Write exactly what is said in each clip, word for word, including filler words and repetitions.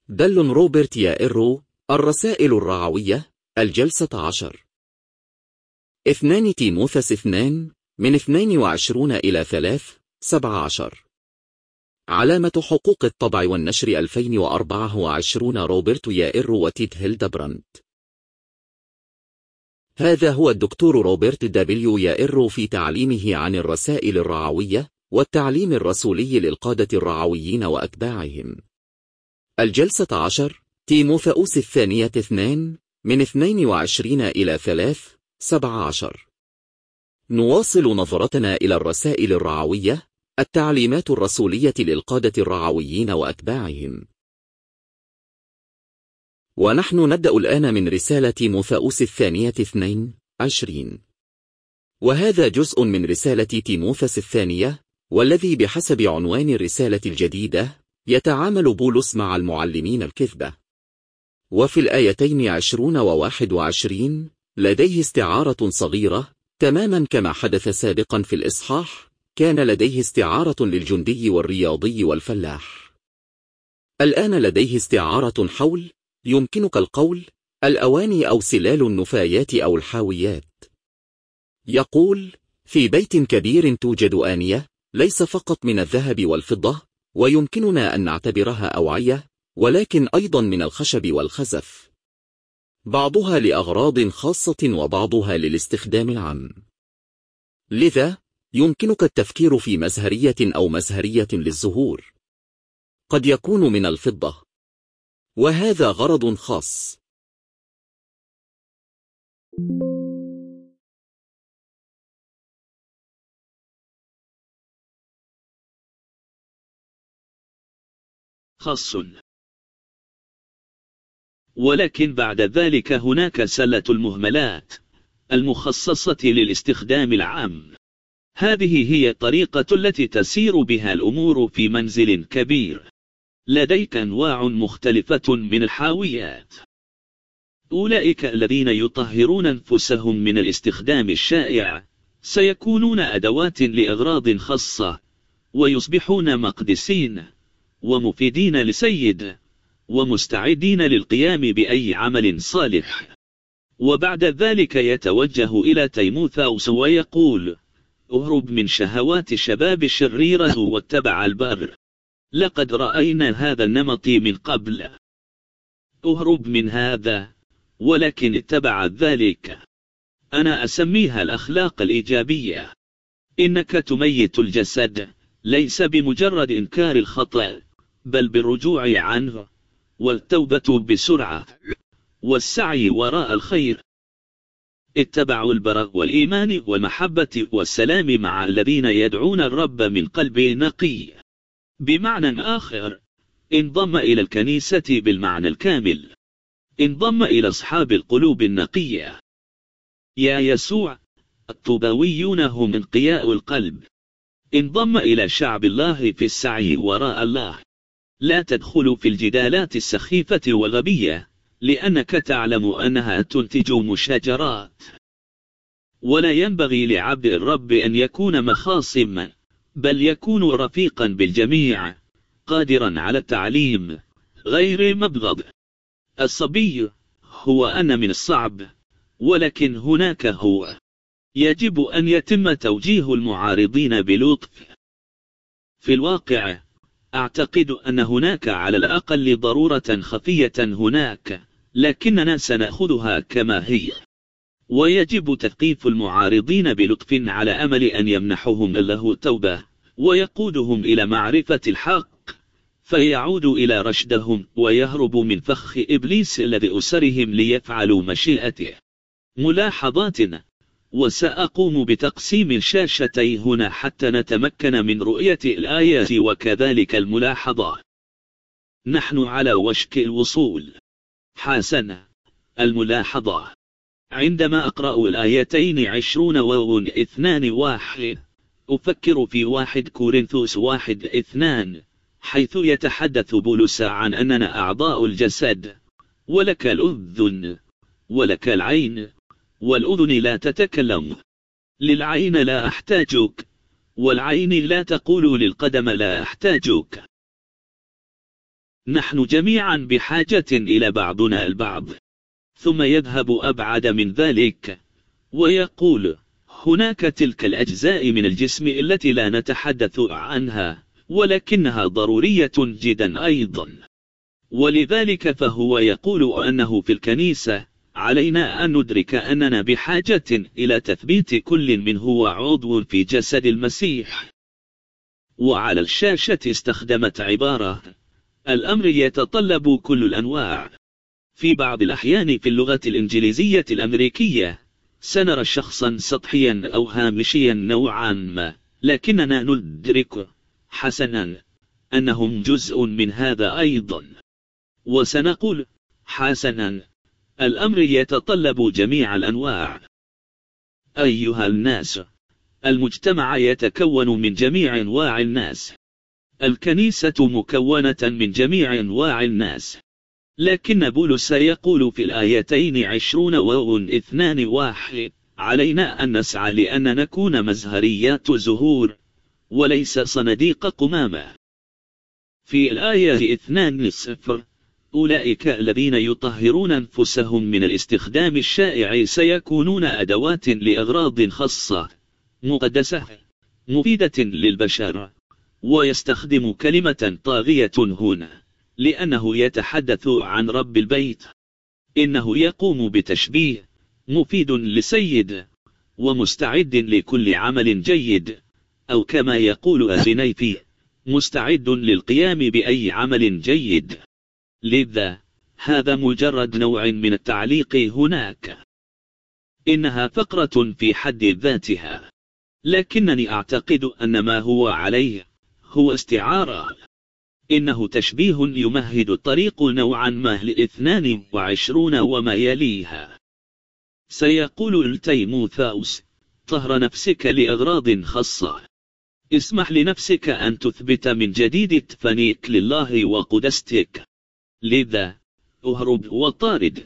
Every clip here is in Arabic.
دل روبرت يائرو، الرسائل الرعوية، الجلسة عشر. اثنان تيموثاس اثنان من اثنين وعشرون إلى ثلاث سبع عشر. علامة حقوق الطبع والنشر ألفين وأربعة وعشرون روبرت يائرو وتيت هيلدبراند. هذا هو الدكتور روبرت دبليو يائرو في تعليمه عن الرسائل الرعوية والتعليم الرسولي للقادة الرعويين وأتباعهم. الجلسة عشر، تيموثاوس الثانية اثنان من اثنين وعشرين إلى ثلاث سبع عشر. نواصل نظرتنا إلى الرسائل الرعوية، التعليمات الرسولية للقادة الرعويين وأتباعهم. ونحن نبدأ الآن من رسالة تيموثاوس الثانية اثنين عشرين، وهذا جزء من رسالة تيموثاس الثانية، والذي بحسب عنوان الرسالة الجديدة يتعامل بولس مع المعلمين الكذبة. وفي الآيتين عشرون وواحد وعشرين لديه استعارة صغيرة تماما كما حدث سابقا في الإصحاح. كان لديه استعارة للجندي والرياضي والفلاح. الآن لديه استعارة حول، يمكنك القول، الأواني أو سلال النفايات أو الحاويات. يقول: في بيت كبير توجد آنية، ليس فقط من الذهب والفضة، ويمكننا أن نعتبرها أوعية، ولكن أيضا من الخشب والخزف، بعضها لأغراض خاصة وبعضها للاستخدام العام. لذا يمكنك التفكير في مزهرية أو مزهرية للزهور، قد يكون من الفضة، وهذا غرض خاص. خاص. ولكن بعد ذلك هناك سلة المهملات المخصصة للاستخدام العام. هذه هي الطريقة التي تسير بها الأمور في منزل كبير. لديك أنواع مختلفة من الحاويات. أولئك الذين يطهرون أنفسهم من الاستخدام الشائع سيكونون أدوات لأغراض خاصة، ويصبحون مقدسين ومفيدين لسيد، ومستعدين للقيام بأي عمل صالح. وبعد ذلك يتوجه إلى تيموثاوس ويقول: اهرب من شهوات الشباب الشريرة واتبع البر. لقد رأينا هذا النمط من قبل. اهرب من هذا، ولكن اتبع ذلك. أنا أسميها الأخلاق الإيجابية. إنك تميت الجسد، ليس بمجرد إنكار الخطأ، بل بالرجوع عنه، والتوبة بسرعة، والسعي وراء الخير. اتبعوا البر والإيمان والمحبة والسلام مع الذين يدعون الرب من قلب نقي. بمعنى آخر، انضم إلى الكنيسة بالمعنى الكامل. انضم إلى أصحاب القلوب النقية. يا يسوع، الطوباويون هم انقياء القلب. انضم إلى شعب الله في السعي وراء الله. لا تدخل في الجدالات السخيفة والغبية، لأنك تعلم أنها تنتج مشاجرات. ولا ينبغي لعبد الرب أن يكون مخاصما، بل يكون رفيقا بالجميع، قادرا على التعليم، غير مبغض. الصبي هو أن من الصعب، ولكن هناك هو. يجب أن يتم توجيه المعارضين بلطف. في الواقع، أعتقد أن هناك على الأقل ضرورة خفية هناك، لكننا سنأخذها كما هي. ويجب تثقيف المعارضين بلطف على أمل أن يمنحهم الله التوبة، ويقودهم إلى معرفة الحق، فيعودوا إلى رشدهم ويهربوا من فخ إبليس الذي أسرهم ليفعلوا مشيئته. ملاحظاتنا، وسأقوم بتقسيم الشاشتين هنا حتى نتمكن من رؤية الآيات وكذلك الملاحظة. نحن على وشك الوصول. حسنا، الملاحظة. عندما أقرأ الآيتين عشرون و اثنان واحد، أفكر في واحد كورنثوس واحد اثنان، حيث يتحدث بولس عن أننا أعضاء الجسد، ولك الأذن، ولك العين، والأذن لا تتكلم. للعين لا أحتاجك، والعين لا تقول للقدم لا أحتاجك. نحن جميعا بحاجة إلى بعضنا البعض. ثم يذهب أبعد من ذلك ويقول هناك تلك الأجزاء من الجسم التي لا نتحدث عنها ولكنها ضرورية جدا أيضا. ولذلك فهو يقول أنه في الكنيسة علينا أن ندرك أننا بحاجة إلى تثبيت كل من هو عضو في جسد المسيح. وعلى الشاشة استخدمت عبارة الأمر يتطلب كل الأنواع. في بعض الأحيان في اللغة الإنجليزية الأمريكية سنرى شخصا سطحيا أو هامشيا نوعا ما، لكننا ندرك حسنا أنهم جزء من هذا أيضا. وسنقول حسنا الأمر يتطلب جميع الأنواع. أيها الناس، المجتمع يتكون من جميع أنواع الناس. الكنيسة مكونة من جميع أنواع الناس. لكن بولس يقول في الآيتين عشرون و اثنان واحد علينا أن نسعى لأن نكون مزهريات زهور وليس صناديق قمامة. في الآية اثنان صفر أولئك الذين يطهرون أنفسهم من الاستخدام الشائع سيكونون أدوات لأغراض خاصة مقدسة مفيدة للبشر. ويستخدم كلمة طاغية هنا لأنه يتحدث عن رب البيت. إنه يقوم بتشبيه مفيد لسيد ومستعد لكل عمل جيد، أو كما يقول أغنيفي مستعد للقيام بأي عمل جيد. لذا هذا مجرد نوع من التعليق هناك. إنها فقرة في حد ذاتها، لكنني أعتقد أن ما هو عليه هو استعارة. إنه تشبيه يمهد الطريق نوعا ما لاثنان وعشرون وما يليها. سيقول التيموثاوس طهر نفسك لأغراض خاصة. اسمح لنفسك أن تثبت من جديد تفانيك لله وقدستك. لذا أهرب وطارد.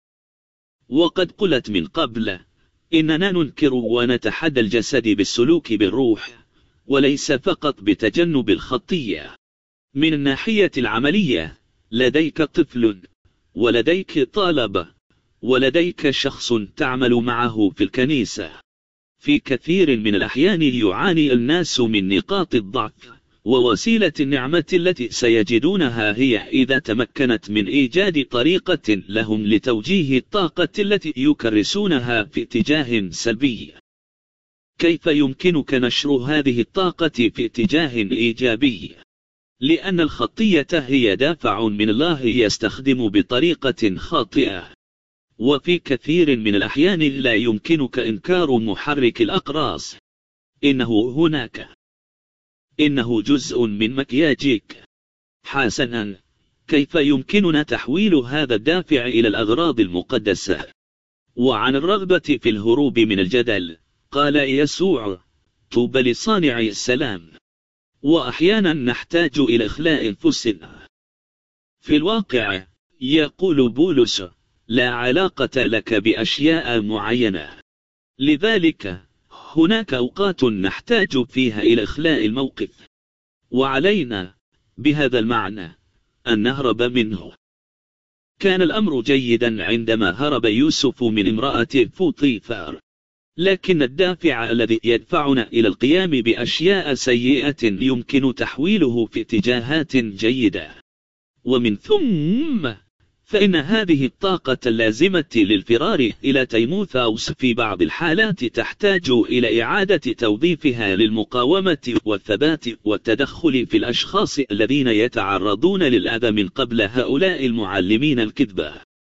وقد قلت من قبل إننا ننكر ونتحدى الجسد بالسلوك بالروح وليس فقط بتجنب الخطية. من الناحية العملية لديك طفل ولديك طالب ولديك شخص تعمل معه في الكنيسة. في كثير من الأحيان يعاني الناس من نقاط الضعف، ووسيلة النعمة التي سيجدونها هي إذا تمكنت من إيجاد طريقة لهم لتوجيه الطاقة التي يكرسونها في اتجاه سلبي. كيف يمكنك نشر هذه الطاقة في اتجاه إيجابي؟ لأن الخطية هي دافع من الله يستخدم بطريقة خاطئة. وفي كثير من الأحيان لا يمكنك إنكار محرك الأقراص. إنه هناك. إنه جزء من مكياجك. حسنا، كيف يمكننا تحويل هذا الدافع إلى الأغراض المقدسة؟ وعن الرغبة في الهروب من الجدل قال يسوع طوبى لصانعي السلام. وأحيانا نحتاج إلى إخلاء أنفسنا. في الواقع يقول بولس لا علاقة لك بأشياء معينة. لذلك هناك أوقات نحتاج فيها إلى إخلاء الموقف، وعلينا بهذا المعنى أن نهرب منه. كان الأمر جيدا عندما هرب يوسف من امرأة فوطيفار، لكن الدافع الذي يدفعنا إلى القيام بأشياء سيئة يمكن تحويله في اتجاهات جيدة. ومن ثم فإن هذه الطاقة اللازمة للفرار إلى تيموثاوس في بعض الحالات تحتاج إلى إعادة توظيفها للمقاومة والثبات والتدخل في الأشخاص الذين يتعرضون للأذى من قبل هؤلاء المعلمين الكذبة.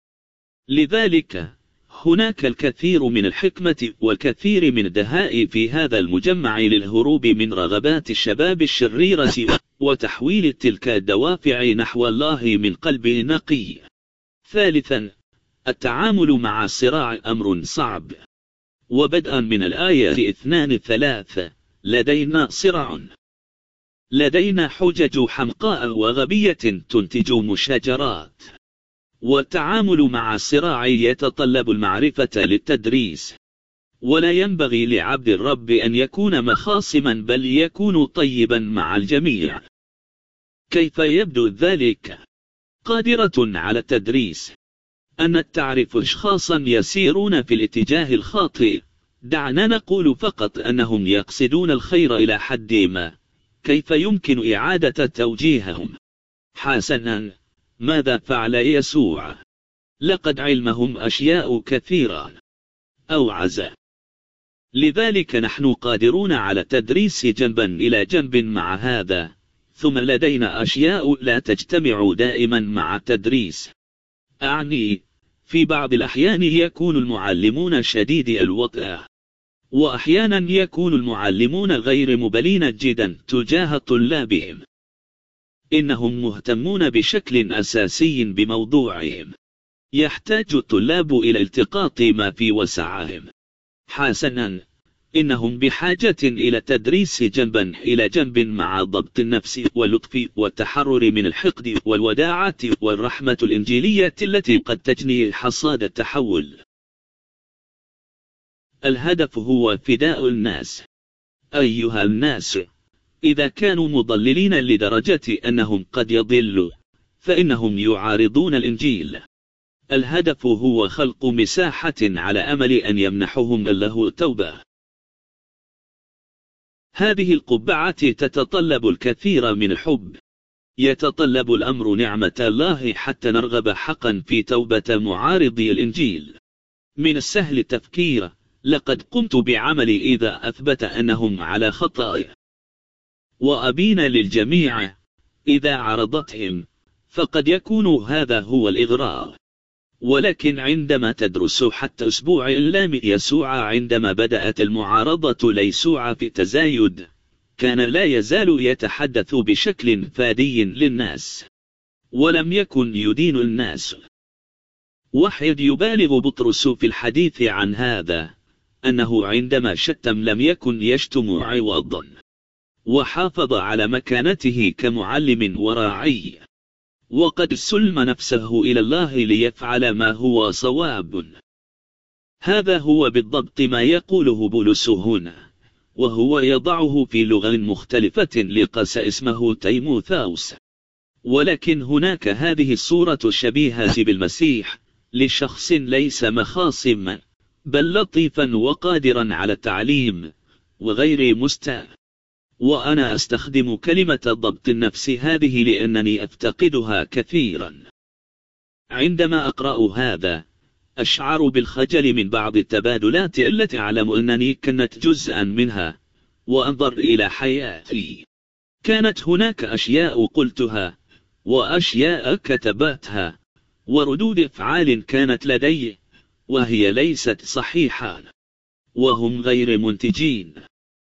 لذلك هناك الكثير من الحكمة والكثير من الدهاء في هذا المجمع للهروب من رغبات الشباب الشريرة وتحويل تلك الدوافع نحو الله من قلب نقي. ثالثا، التعامل مع الصراع أمر صعب. وبدءا من الآية اثنان ثلاثة لدينا صراع. لدينا حجج حمقاء وغبية تنتج مشاجرات. والتعامل مع الصراع يتطلب المعرفة للتدريس. ولا ينبغي لعبد الرب أن يكون مخاصما بل يكون طيبا مع الجميع. كيف يبدو ذلك؟ قادرة على التدريس. أن تعرف أشخاصا يسيرون في الاتجاه الخاطئ، دعنا نقول فقط أنهم يقصدون الخير إلى حد ما. كيف يمكن إعادة توجيههم؟ حسنا، ماذا فعل يسوع؟ لقد علمهم أشياء كثيرة أوعز. لذلك نحن قادرون على التدريس جنبا إلى جنب مع هذا، ثم لدينا أشياء لا تجتمع دائما مع التدريس. أعني في بعض الأحيان يكون المعلمون شديدي الوطأة، وأحيانا يكون المعلمون غير مبالين جدا تجاه طلابهم. إنهم مهتمون بشكل أساسي بموضوعهم. يحتاج الطلاب إلى التقاط ما في وسعهم. حسنا، إنهم بحاجة إلى تدريس جنبا إلى جنب مع ضبط النفس واللطف والتحرر من الحقد والوداعة والرحمة الإنجيلية التي قد تجني حصاد التحول. الهدف هو فداء الناس. أيها الناس، إذا كانوا مضللين لدرجة أنهم قد يضلوا، فإنهم يعارضون الإنجيل. الهدف هو خلق مساحة على أمل أن يمنحهم الله التوبة. هذه القبعة تتطلب الكثير من الحب. يتطلب الأمر نعمة الله حتى نرغب حقا في توبة معارضي الإنجيل. من السهل التفكير: لقد قمت بعملي إذا أثبت أنهم على خطأ، وأبين للجميع إذا عرضتهم، فقد يكون هذا هو الإغراء. ولكن عندما تدرس حتى أسبوع إعلام يسوع عندما بدأت المعارضة ليسوع في تزايد، كان لا يزال يتحدث بشكل فادي للناس، ولم يكن يدين الناس. وحيد يبالغ بطرس في الحديث عن هذا، أنه عندما شتم لم يكن يشتم عوضا، وحافظ على مكانته كمعلم وراعي، وقد سلم نفسه إلى الله ليفعل ما هو صواب. هذا هو بالضبط ما يقوله بولس هنا، وهو يضعه في لغة مختلفة لقس اسمه تيموثاوس. ولكن هناك هذه الصورة الشبيهة بالمسيح لشخص ليس مخاصما، بل لطيفا وقادرا على التعليم وغير مستاء. وأنا أستخدم كلمة ضبط النفس هذه لأنني أفتقدها كثيرا. عندما أقرأ هذا أشعر بالخجل من بعض التبادلات التي أعلم أنني كنت جزءا منها، وأنظر إلى حياتي. كانت هناك أشياء قلتها، وأشياء كتبتها، وردود أفعال كانت لدي وهي ليست صحيحة، وهم غير منتجين.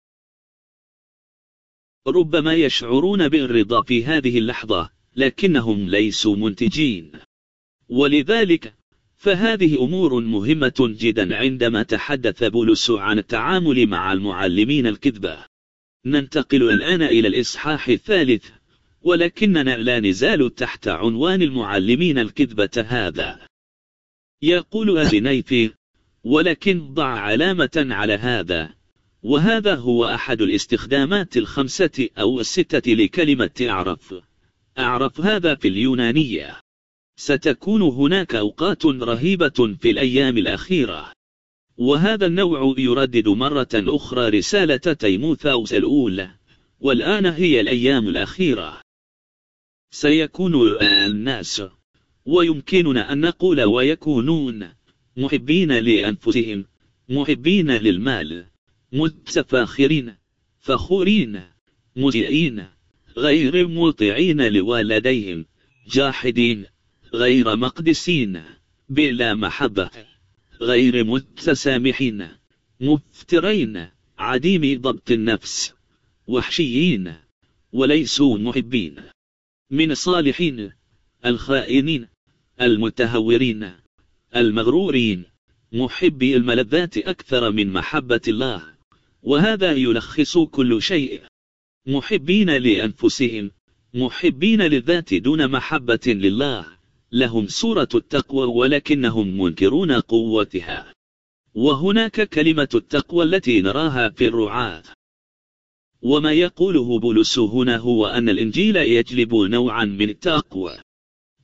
ربما يشعرون بالرضا في هذه اللحظة، لكنهم ليسوا منتجين. ولذلك فهذه أمور مهمة جدا عندما تحدث بولس عن التعامل مع المعلمين الكذبة. ننتقل الآن إلى الإصحاح الثالث، ولكننا لا نزال تحت عنوان المعلمين الكذبة هذا. يقول أبنيفي: ولكن ضع علامة على هذا، وهذا هو أحد الاستخدامات الخمسة أو الستة لكلمة أعرف. أعرف هذا في اليونانية. ستكون هناك أوقات رهيبة في الأيام الأخيرة، وهذا النوع يردد مرة أخرى رسالة تيموثاوس الأولى، والآن هي الأيام الأخيرة. سيكون الناس، ويمكننا أن نقول ويكونون، محبين لأنفسهم، محبين للمال، متفاخرين، فخورين، مسيئين، غير مطيعين لوالديهم، جاحدين، غير مقدسين، بلا محبة، غير متسامحين، مفترين، عديم ضبط النفس، وحشيين، وليسوا محبين، من الصالحين، الخائنين، المتهورين، المغرورين، محبي الملذات أكثر من محبة الله. وهذا يلخص كل شيء. محبين لأنفسهم، محبين للذات دون محبة لله، لهم صورة التقوى ولكنهم منكرون قوتها. وهناك كلمة التقوى التي نراها في الرعاة. وما يقوله بولس هنا هو أن الإنجيل يجلب نوعا من التقوى.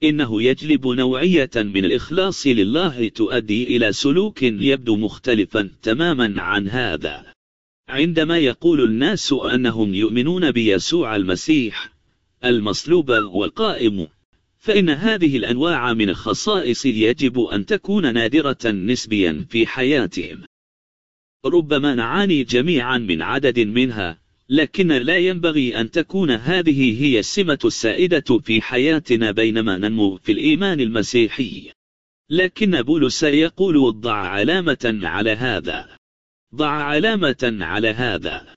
إنه يجلب نوعية من الإخلاص لله تؤدي إلى سلوك يبدو مختلفا تماما عن هذا. عندما يقول الناس أنهم يؤمنون بيسوع المسيح المصلوب والقائم، فإن هذه الأنواع من الخصائص يجب أن تكون نادرة نسبيا في حياتهم. ربما نعاني جميعا من عدد منها، لكن لا ينبغي أن تكون هذه هي السمة السائدة في حياتنا بينما ننمو في الإيمان المسيحي. لكن بولس يقول: ضع علامة على هذا، ضع علامة على هذا،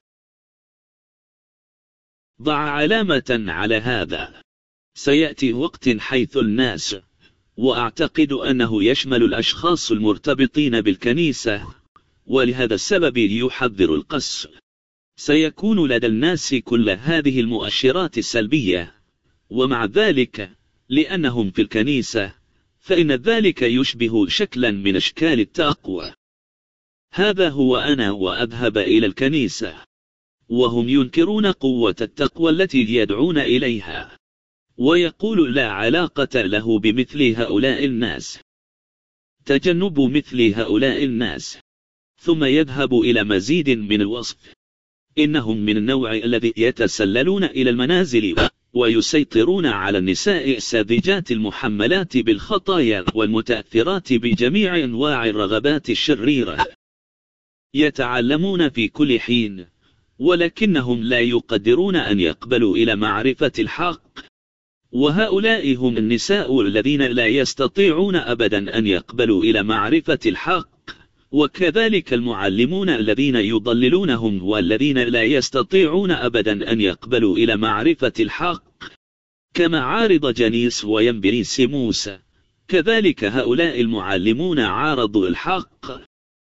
ضع علامة على هذا. سيأتي وقت حيث الناس، وأعتقد أنه يشمل الأشخاص المرتبطين بالكنيسة، ولهذا السبب يحذر القس، سيكون لدى الناس كل هذه المؤشرات السلبية، ومع ذلك لأنهم في الكنيسة فإن ذلك يشبه شكلا من أشكال التقوى. هذا هو أنا وأذهب إلى الكنيسة، وهم ينكرون قوة التقوى التي يدعون إليها، ويقول لا علاقة له بمثل هؤلاء الناس، تجنب مثل هؤلاء الناس. ثم يذهب إلى مزيد من الوصف: إنهم من النوع الذي يتسللون إلى المنازل ويسيطرون على النساء الساذجات المحملات بالخطايا والمتأثرات بجميع أنواع الرغبات الشريرة. يتعلمون في كل حين، ولكنهم لا يقدرون أن يقبلوا إلى معرفة الحق. وهؤلاء هم النساء الذين لا يستطيعون أبدا أن يقبلوا إلى معرفة الحق، وكذلك المعلمون الذين يضللونهم والذين لا يستطيعون أبدا أن يقبلوا إلى معرفة الحق. كما عارض جنيس وينبريس موسى، كذلك هؤلاء المعلمون عارضوا الحق.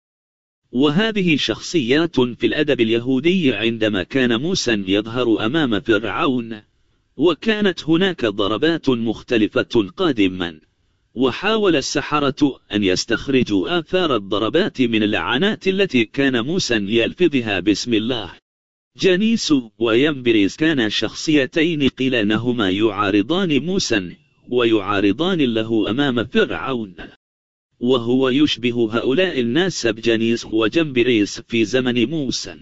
وهذه شخصيات في الأدب اليهودي عندما كان موسى يظهر أمام فرعون، وكانت هناك ضربات مختلفة قادما، وحاول السحرة أن يستخرجوا آثار الضربات من اللعنات التي كان موسى يلفظها باسم الله. جنيس وينبريس كانا شخصيتين قيل أنهما يعارضان موسى ويعارضان له أمام فرعون، وهو يشبه هؤلاء الناس بجنيس وجنبريس في زمن موسى.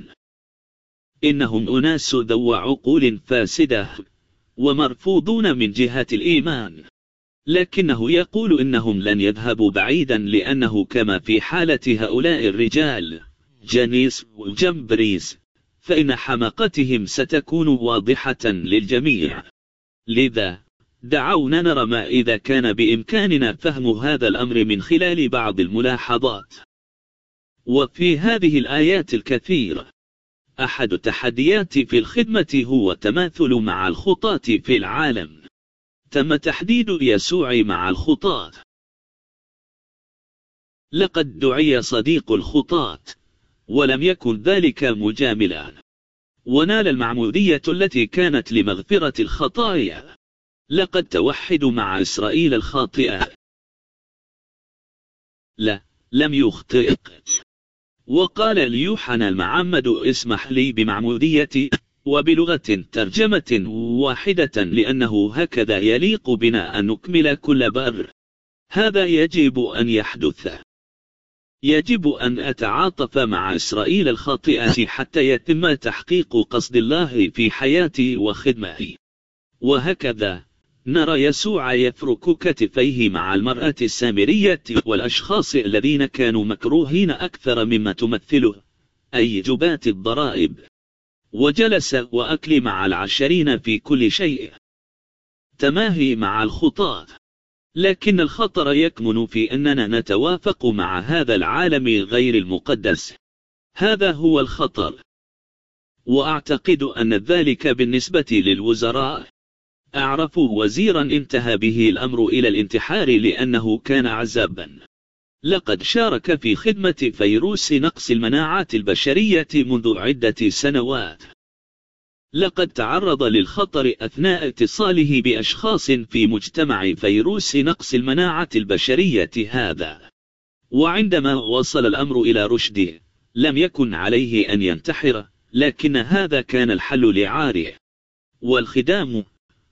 إنهم أناس ذو عقول فاسدة ومرفوضون من جهة الإيمان، لكنه يقول إنهم لن يذهبوا بعيدا، لأنه كما في حالة هؤلاء الرجال جنيس وجنبريس فإن حماقتهم ستكون واضحة للجميع. لذا دعونا نرى ما إذا كان بإمكاننا فهم هذا الأمر من خلال بعض الملاحظات. وفي هذه الآيات الكثيرة أحد التحديات في الخدمة هو تماثل مع الخطاة في العالم. تم تحديد يسوع مع الخطاة. لقد دعي صديق الخطاة، ولم يكن ذلك مجاملا، ونال المعمودية التي كانت لمغفرة الخطايا. لقد توحدوا مع إسرائيل الخاطئة. لا، لم يخطئ. وقال ليوحنا المعمد: اسمح لي بمعموديتي، وبلغة ترجمة واحدة، لأنه هكذا يليق بنا أن نكمل كل بر. هذا يجب أن يحدث. يجب أن أتعاطف مع إسرائيل الخاطئة حتى يتم تحقيق قصد الله في حياتي وخدمتي. وهكذا نرى يسوع يفرك كتفيه مع المرأة السامرية والأشخاص الذين كانوا مكروهين أكثر مما تمثله، أي جبات الضرائب، وجلس وأكل مع العشرين في كل شيء. تماهي مع الخطاة. لكن الخطر يكمن في أننا نتوافق مع هذا العالم غير المقدس. هذا هو الخطر. وأعتقد أن ذلك بالنسبة للوزراء. أعرف وزيرا انتهى به الأمر إلى الانتحار لأنه كان عزابا. لقد شارك في خدمة فيروس نقص المناعات البشرية منذ عدة سنوات. لقد تعرض للخطر أثناء اتصاله بأشخاص في مجتمع فيروس نقص المناعة البشرية هذا. وعندما وصل الأمر إلى رشده لم يكن عليه أن ينتحر، لكن هذا كان الحل لعاره. والخدام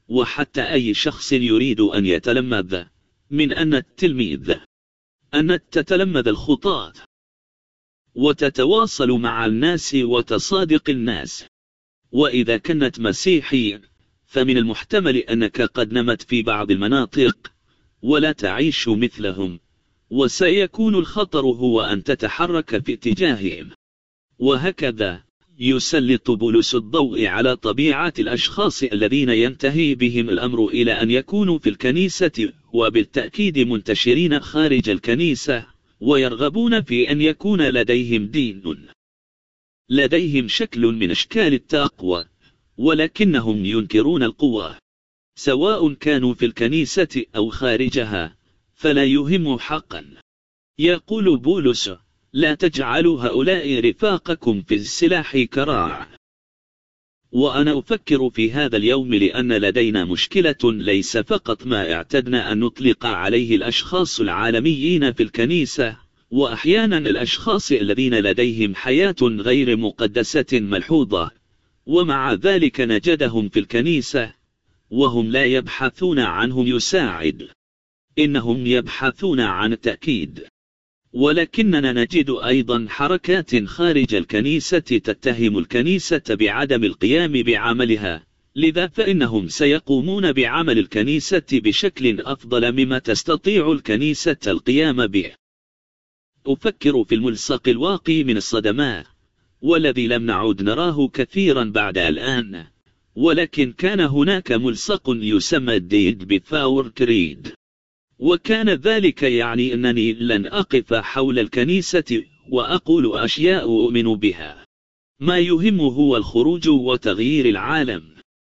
وحتى أي شخص يريد أن يتلمذ من أن التلميذ أن تتلمذ الخطاة وتتواصل مع الناس وتصادق الناس. وإذا كنت مسيحي فمن المحتمل أنك قد نمت في بعض المناطق ولا تعيش مثلهم، وسيكون الخطر هو أن تتحرك في اتجاههم. وهكذا يسلط بولس الضوء على طبيعة الأشخاص الذين ينتهي بهم الأمر إلى أن يكونوا في الكنيسة وبالتأكيد منتشرين خارج الكنيسة، ويرغبون في أن يكون لديهم دين، لديهم شكل من أشكال التقوى، ولكنهم ينكرون القوة سواء كانوا في الكنيسة أو خارجها، فلا يهم حقا. يقول بولس: لا تجعلوا هؤلاء رفاقكم في السلاح كراع. وأنا أفكر في هذا اليوم لأن لدينا مشكلة ليس فقط ما اعتدنا أن نطلق عليه الأشخاص العالميين في الكنيسة، وأحيانا الأشخاص الذين لديهم حياة غير مقدسة ملحوظة، ومع ذلك نجدهم في الكنيسة وهم لا يبحثون عنهم يساعد، إنهم يبحثون عن التأكيد. ولكننا نجد أيضا حركات خارج الكنيسة تتهم الكنيسة بعدم القيام بعملها، لذا فإنهم سيقومون بعمل الكنيسة بشكل أفضل مما تستطيع الكنيسة القيام به. أفكر في الملصق الواقي من الصدمات، والذي لم نعد نراه كثيرا بعد الآن، ولكن كان هناك ملصق يسمى ديد بفاور كريد، وكان ذلك يعني أنني لن أقف حول الكنيسة وأقول أشياء أؤمن بها، ما يهم هو الخروج وتغيير العالم.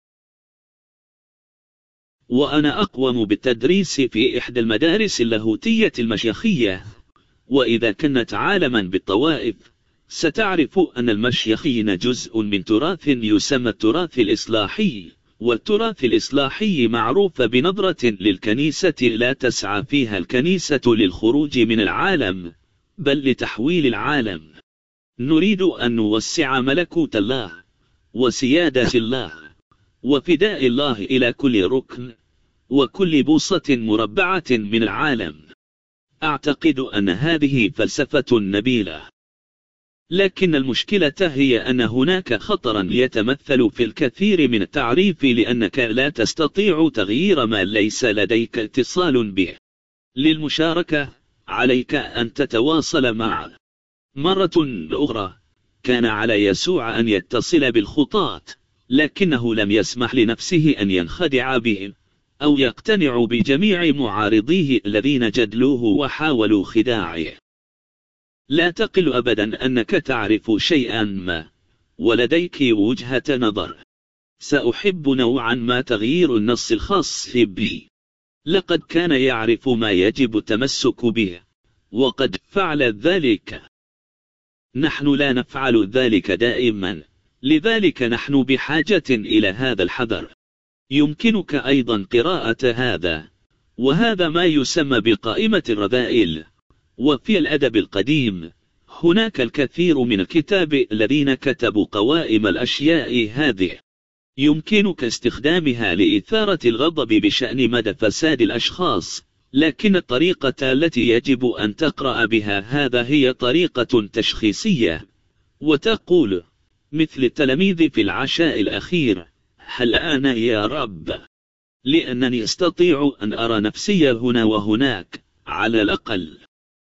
وأنا أقوم بالتدريس في إحدى المدارس اللاهوتية المشيخية، وإذا كانت عالما بالطوائف ستعرف أن المشيخيين جزء من تراث يسمى التراث الإصلاحي، والتراث الإصلاحي معروف بنظرة للكنيسة لا تسعى فيها الكنيسة للخروج من العالم بل لتحويل العالم. نريد أن نوسع ملكوت الله وسيادة الله وفداء الله إلى كل ركن وكل بوصة مربعة من العالم. أعتقد أن هذه فلسفة نبيلة، لكن المشكلة هي أن هناك خطرا يتمثل في الكثير من التعريف، لأنك لا تستطيع تغيير ما ليس لديك اتصال به. للمشاركة عليك أن تتواصل معه. مرة أخرى كان على يسوع أن يتصل بالخطاة، لكنه لم يسمح لنفسه أن ينخدع بهم أو يقتنع بجميع معارضيه الذين جدلوه وحاولوا خداعه. لا تقل أبدا أنك تعرف شيئا ما ولديك وجهة نظر. سأحب نوعا ما تغيير النص الخاص بي. لقد كان يعرف ما يجب التمسك به وقد فعل ذلك. نحن لا نفعل ذلك دائما، لذلك نحن بحاجة إلى هذا الحذر. يمكنك أيضا قراءة هذا وهذا ما يسمى بقائمة الرذائل. وفي الأدب القديم هناك الكثير من الكتاب الذين كتبوا قوائم الأشياء هذه. يمكنك استخدامها لإثارة الغضب بشأن مدى فساد الأشخاص، لكن الطريقة التي يجب أن تقرأ بها هذا هي طريقة تشخيصية، وتقول مثل التلاميذ في العشاء الأخير: هل أنا يا رب؟ لأنني أستطيع أن أرى نفسي هنا وهناك على الأقل،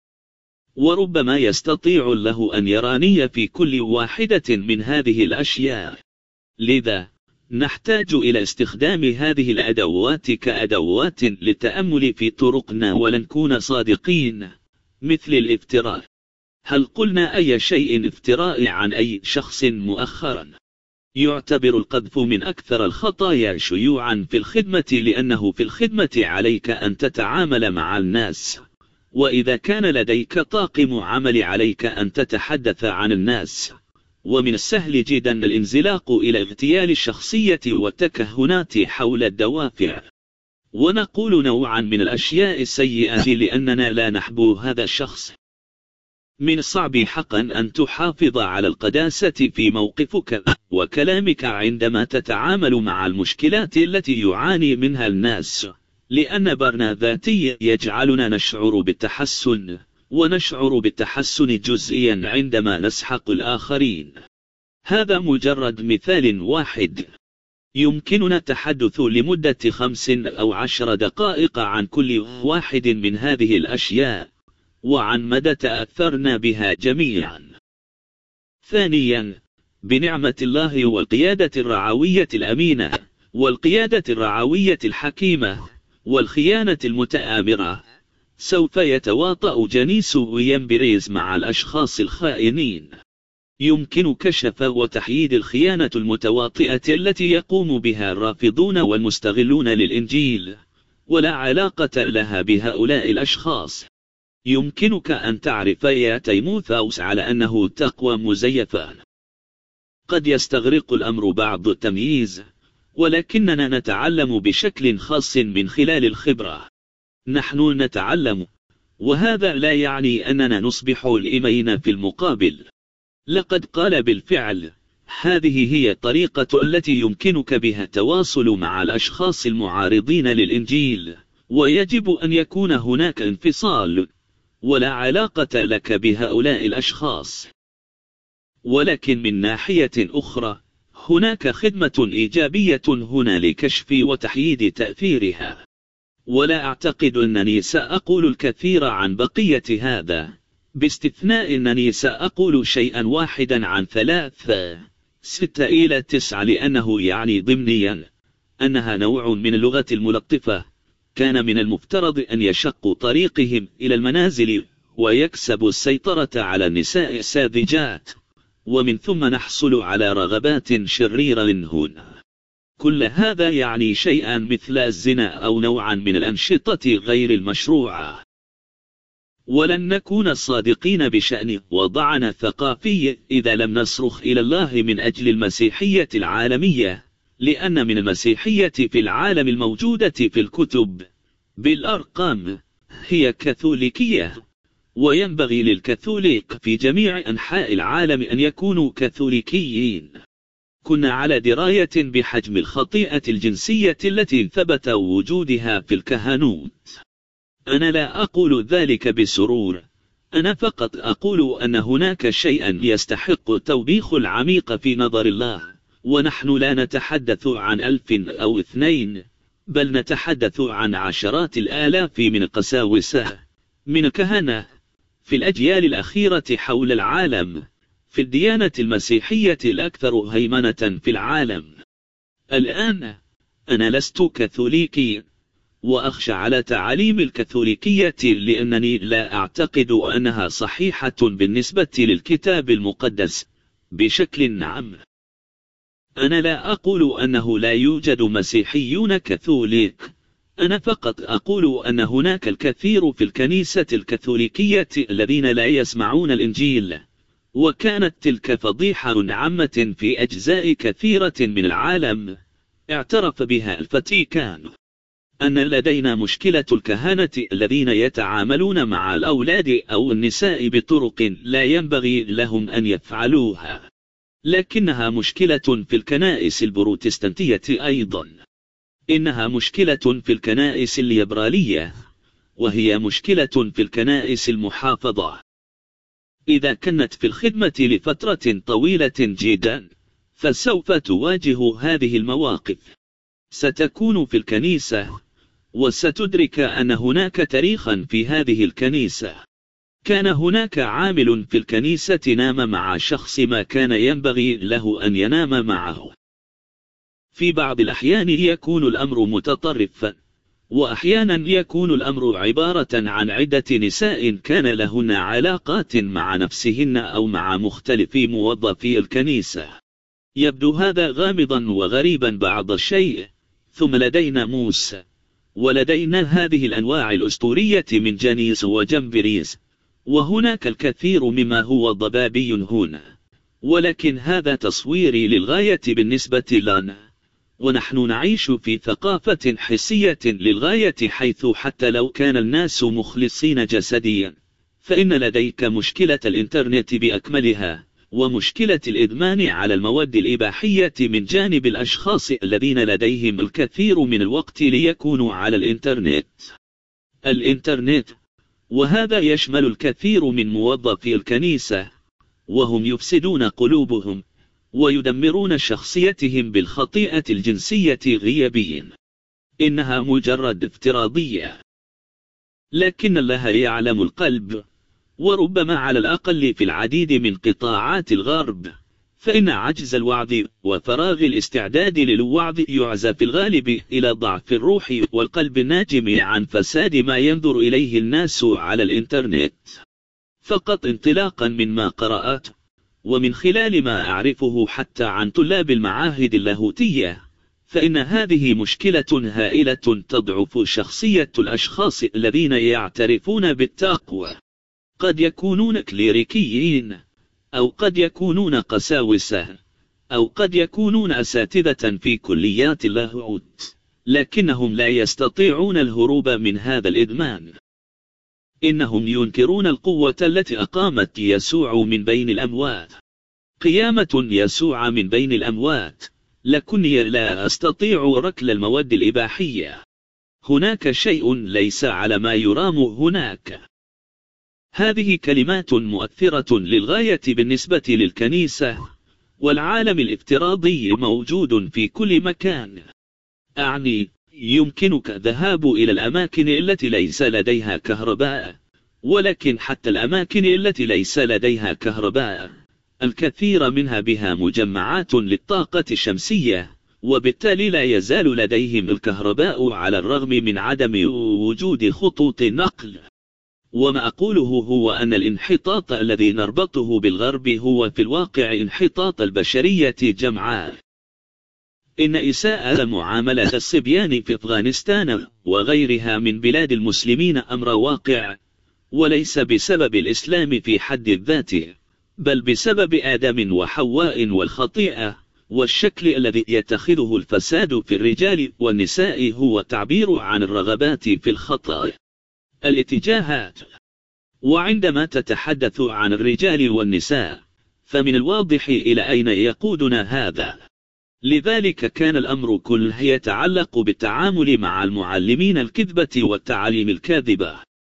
وربما يستطيع له أن يراني في كل واحدة من هذه الأشياء. لذا نحتاج إلى استخدام هذه الأدوات كأدوات للتأمل في طرقنا ولنكون صادقين. مثل الافتراء. هل قلنا أي شيء افتراء عن أي شخص مؤخرا؟ يعتبر القذف من أكثر الخطايا شيوعا في الخدمة، لأنه في الخدمة عليك أن تتعامل مع الناس، وإذا كان لديك طاقم عمل عليك أن تتحدث عن الناس. ومن السهل جدا الانزلاق إلى اغتيال الشخصية والتكهنات حول الدوافع، ونقول نوعا من الأشياء السيئة لأننا لا نحب هذا الشخص. من الصعب حقا أن تحافظ على القداسة في موقفك وكلامك عندما تتعامل مع المشكلات التي يعاني منها الناس، لأن برنا ذاتي يجعلنا نشعر بالتحسن، ونشعر بالتحسن جزئيا عندما نسحق الآخرين. هذا مجرد مثال واحد. يمكننا التحدث لمدة خمس أو عشر دقائق عن كل واحد من هذه الأشياء، وعن مدى تأثرنا بها جميعا. ثانيا، بنعمة الله والقيادة الرعوية الأمينة، والقيادة الرعوية الحكيمة، والخيانة المتآمرة، سوف يتواطأ جنيس ويمبريز مع الأشخاص الخائنين. يمكن كشف وتحييد الخيانة المتواطئة التي يقوم بها الرافضون والمستغلون للإنجيل، ولا علاقة لها بهؤلاء الأشخاص. يمكنك أن تعرف يا تيموثاوس على أنه تقوى مزيفة. قد يستغرق الأمر بعض التمييز، ولكننا نتعلم بشكل خاص من خلال الخبرة. نحن نتعلم، وهذا لا يعني أننا نصبح الإمين في المقابل. لقد قال بالفعل: هذه هي الطريقة التي يمكنك بها التواصل مع الأشخاص المعارضين للإنجيل، ويجب أن يكون هناك انفصال، ولا علاقة لك بهؤلاء الأشخاص. ولكن من ناحية أخرى، هناك خدمة إيجابية هنا لكشف وتحييد تأثيرها. ولا أعتقد أنني سأقول الكثير عن بقية هذا، باستثناء أنني سأقول شيئا واحدا عن ثلاث ستة إلى تسعة، لأنه يعني ضمنيا أنها نوع من اللغة الملطفة. كان من المفترض أن يشقوا طريقهم إلى المنازل ويكسبوا السيطرة على النساء الساذجات، ومن ثم نحصل على رغبات شريرة منهن. كل هذا يعني شيئا مثل الزنا أو نوعا من الأنشطة غير المشروعة. ولن نكون صادقين بشأن وضعنا الثقافي إذا لم نصرخ إلى الله من أجل المسيحية العالمية، لأن من المسيحية في العالم الموجودة في الكتب بالأرقام هي كاثوليكية، وينبغي للكاثوليك في جميع أنحاء العالم أن يكونوا كاثوليكيين. كنا على دراية بحجم الخطيئة الجنسية التي ثبت وجودها في الكهنوت. أنا لا أقول ذلك بسرور، أنا فقط أقول أن هناك شيئا يستحق التوبيخ العميق في نظر الله، ونحن لا نتحدث عن ألف أو اثنين، بل نتحدث عن عشرات الآلاف من القساوسة، من الكهنة، في الأجيال الأخيرة حول العالم، في الديانة المسيحية الأكثر هيمنة في العالم. الآن أنا لست كاثوليكي، وأخشى على تعاليم الكاثوليكية لأنني لا أعتقد أنها صحيحة بالنسبة للكتاب المقدس بشكل عام. أنا لا أقول أنه لا يوجد مسيحيون كاثوليك، أنا فقط أقول أن هناك الكثير في الكنيسة الكاثوليكية الذين لا يسمعون الإنجيل، وكانت تلك فضيحة عامة في أجزاء كثيرة من العالم اعترف بها الفاتيكان. أن لدينا مشكلة الكهنة الذين يتعاملون مع الأولاد أو النساء بطرق لا ينبغي لهم أن يفعلوها، لكنها مشكلة في الكنائس البروتستانتية أيضا. إنها مشكلة في الكنائس الليبرالية، وهي مشكلة في الكنائس المحافظة. إذا كانت في الخدمة لفترة طويلة جدا، فسوف تواجه هذه المواقف. ستكون في الكنيسة، وستدرك أن هناك تاريخا في هذه الكنيسة. كان هناك عامل في الكنيسة نام مع شخص ما كان ينبغي له أن ينام معه. في بعض الأحيان يكون الأمر متطرفا، وأحيانا يكون الأمر عبارة عن عدة نساء كان لهن علاقات مع نفسهن أو مع مختلف موظفي الكنيسة. يبدو هذا غامضا وغريبا بعض الشيء. ثم لدينا موسى، ولدينا هذه الأنواع الأسطورية من جانيس وجمبريس، وهناك الكثير مما هو ضبابي هنا، ولكن هذا تصويري للغاية بالنسبة لنا، ونحن نعيش في ثقافة حسية للغاية، حيث حتى لو كان الناس مخلصين جسديا فإن لديك مشكلة الإنترنت بأكملها، ومشكلة الإدمان على المواد الإباحية من جانب الأشخاص الذين لديهم الكثير من الوقت ليكونوا على الإنترنت. الإنترنت، وهذا يشمل الكثير من موظفي الكنيسة، وهم يفسدون قلوبهم ويدمرون شخصيتهم بالخطيئة الجنسية غيابيا. إنها مجرد افتراضية، لكن الله يعلم القلب، وربما على الأقل في العديد من قطاعات الغرب، فإن عجز الوعظ وفراغ الاستعداد للوعظ يعزى في الغالب إلى ضعف الروح والقلب الناجم عن فساد ما ينظر إليه الناس على الإنترنت. فقط انطلاقا من ما قرأت ومن خلال ما أعرفه حتى عن طلاب المعاهد اللاهوتية، فإن هذه مشكلة هائلة تضعف شخصية الأشخاص الذين يعترفون بالتقوى. قد يكونون كليريكيين، أو قد يكونون قساوسة، أو قد يكونون أساتذة في كليات اللاهوت، لكنهم لا يستطيعون الهروب من هذا الإدمان. إنهم ينكرون القوة التي أقامت يسوع من بين الأموات. قيامة يسوع من بين الأموات، لكني لا أستطيع ركل المواد الإباحية. هناك شيء ليس على ما يرام هناك. هذه كلمات مؤثرة للغاية بالنسبة للكنيسة، والعالم الافتراضي موجود في كل مكان. أعني يمكنك الذهاب إلى الأماكن التي ليس لديها كهرباء، ولكن حتى الأماكن التي ليس لديها كهرباء الكثير منها بها مجمعات للطاقة الشمسية، وبالتالي لا يزال لديهم الكهرباء على الرغم من عدم وجود خطوط نقل. وما أقوله هو أن الانحطاط الذي نربطه بالغرب هو في الواقع انحطاط البشرية جمعاء. إن إساءة معاملة الصبيان في أفغانستان وغيرها من بلاد المسلمين أمر واقع، وليس بسبب الإسلام في حد ذاته، بل بسبب آدم وحواء والخطيئة. والشكل الذي يتخذه الفساد في الرجال والنساء هو تعبير عن الرغبات في الخطأ، الاتجاهات. وعندما تتحدث عن الرجال والنساء، فمن الواضح إلى أين يقودنا هذا. لذلك كان الأمر كله يتعلق بالتعامل مع المعلمين الكذبة والتعاليم الكاذبة.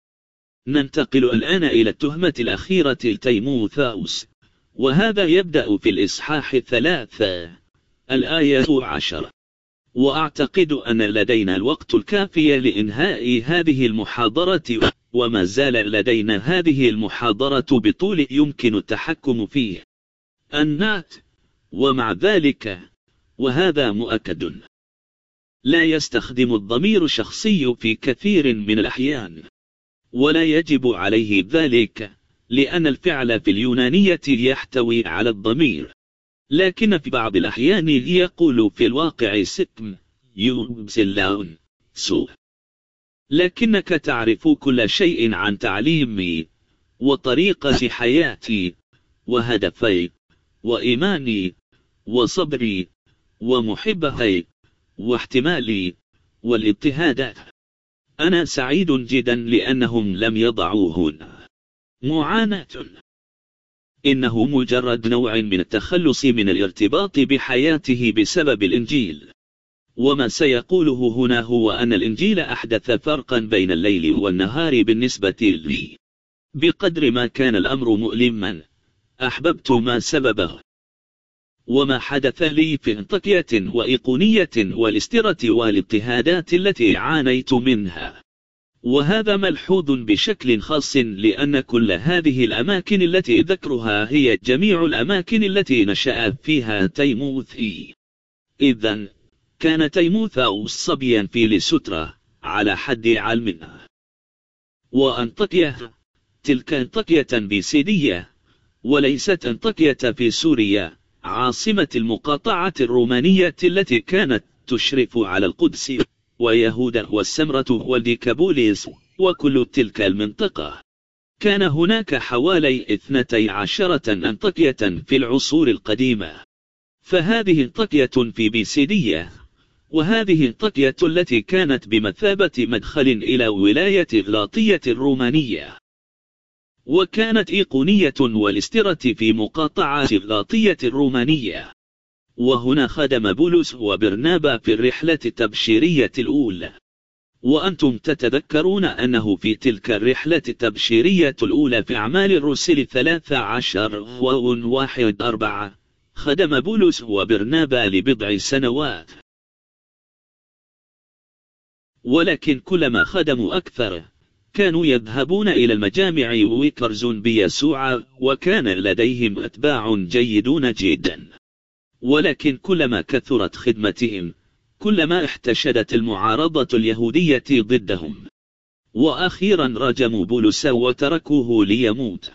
ننتقل الآن إلى التهمة الأخيرة لتيموثاوس، وهذا يبدأ في الإصحاح الثلاثة الآية عشر. وأعتقد أن لدينا الوقت الكافي لإنهاء هذه المحاضرة، وما زال لدينا هذه المحاضرة بطول يمكن التحكم فيه النات. ومع ذلك، وهذا مؤكد، لا يستخدم الضمير الشخصي في كثير من الأحيان، ولا يجب عليه ذلك، لأن الفعل في اليونانية يحتوي على الضمير. لكن في بعض الأحيان يقول في الواقع ستم يوبسلون سوء. لكنك تعرف كل شيء عن تعليمي وطريقة حياتي وهدفي وإيماني وصبري ومحبتي واحتمالي والاضطهادات. أنا سعيد جدا لأنهم لم يضعوهن معاناة. إنه مجرد نوع من التخلص من الارتباط بحياته بسبب الإنجيل. وما سيقوله هنا هو أن الإنجيل أحدث فرقا بين الليل والنهار بالنسبة لي. بقدر ما كان الأمر مؤلما، أحببت ما سببه. وما حدث لي في انطاكية وإيقونية والاسترة والاضطهادات التي عانيت منها. وهذا ملحوظ بشكل خاص، لأن كل هذه الأماكن التي ذكرها هي جميع الأماكن التي نشأ فيها تيموثي. إذن كان تيموثاوس صبيا في ليسترا على حد علمنا. وأنطاكية، تلك أنطاكية بيسيدية، وليست أنطاكية في سوريا عاصمة المقاطعة الرومانية التي كانت تشرف على القدس ويهودا والسمرة والديكابوليس وكل تلك المنطقة. كان هناك حوالي اثنتي عشرة أنطاكية في العصور القديمة. فهذه أنطاكية في بيسيدية، وهذه أنطاكية التي كانت بمثابة مدخل إلى ولاية غلاطية الرومانية. وكانت إيقونية والاسترة في مقاطعة غلاطية الرومانية. وهنا خدم بولس وبرنابا في الرحلة التبشيرية الأولى. وأنتم تتذكرون أنه في تلك الرحلة التبشيرية الأولى في أعمال الرسل ثلاثة عشر وواحد أربعة خدم بولس وبرنابا لبضع سنوات. ولكن كلما خدموا أكثر كانوا يذهبون إلى المجامع ويكرزون بيسوع، وكان لديهم أتباع جيدون جدا. ولكن كلما كثرت خدمتهم كلما احتشدت المعارضة اليهودية ضدهم، وأخيرا رجموا بولس وتركوه ليموت،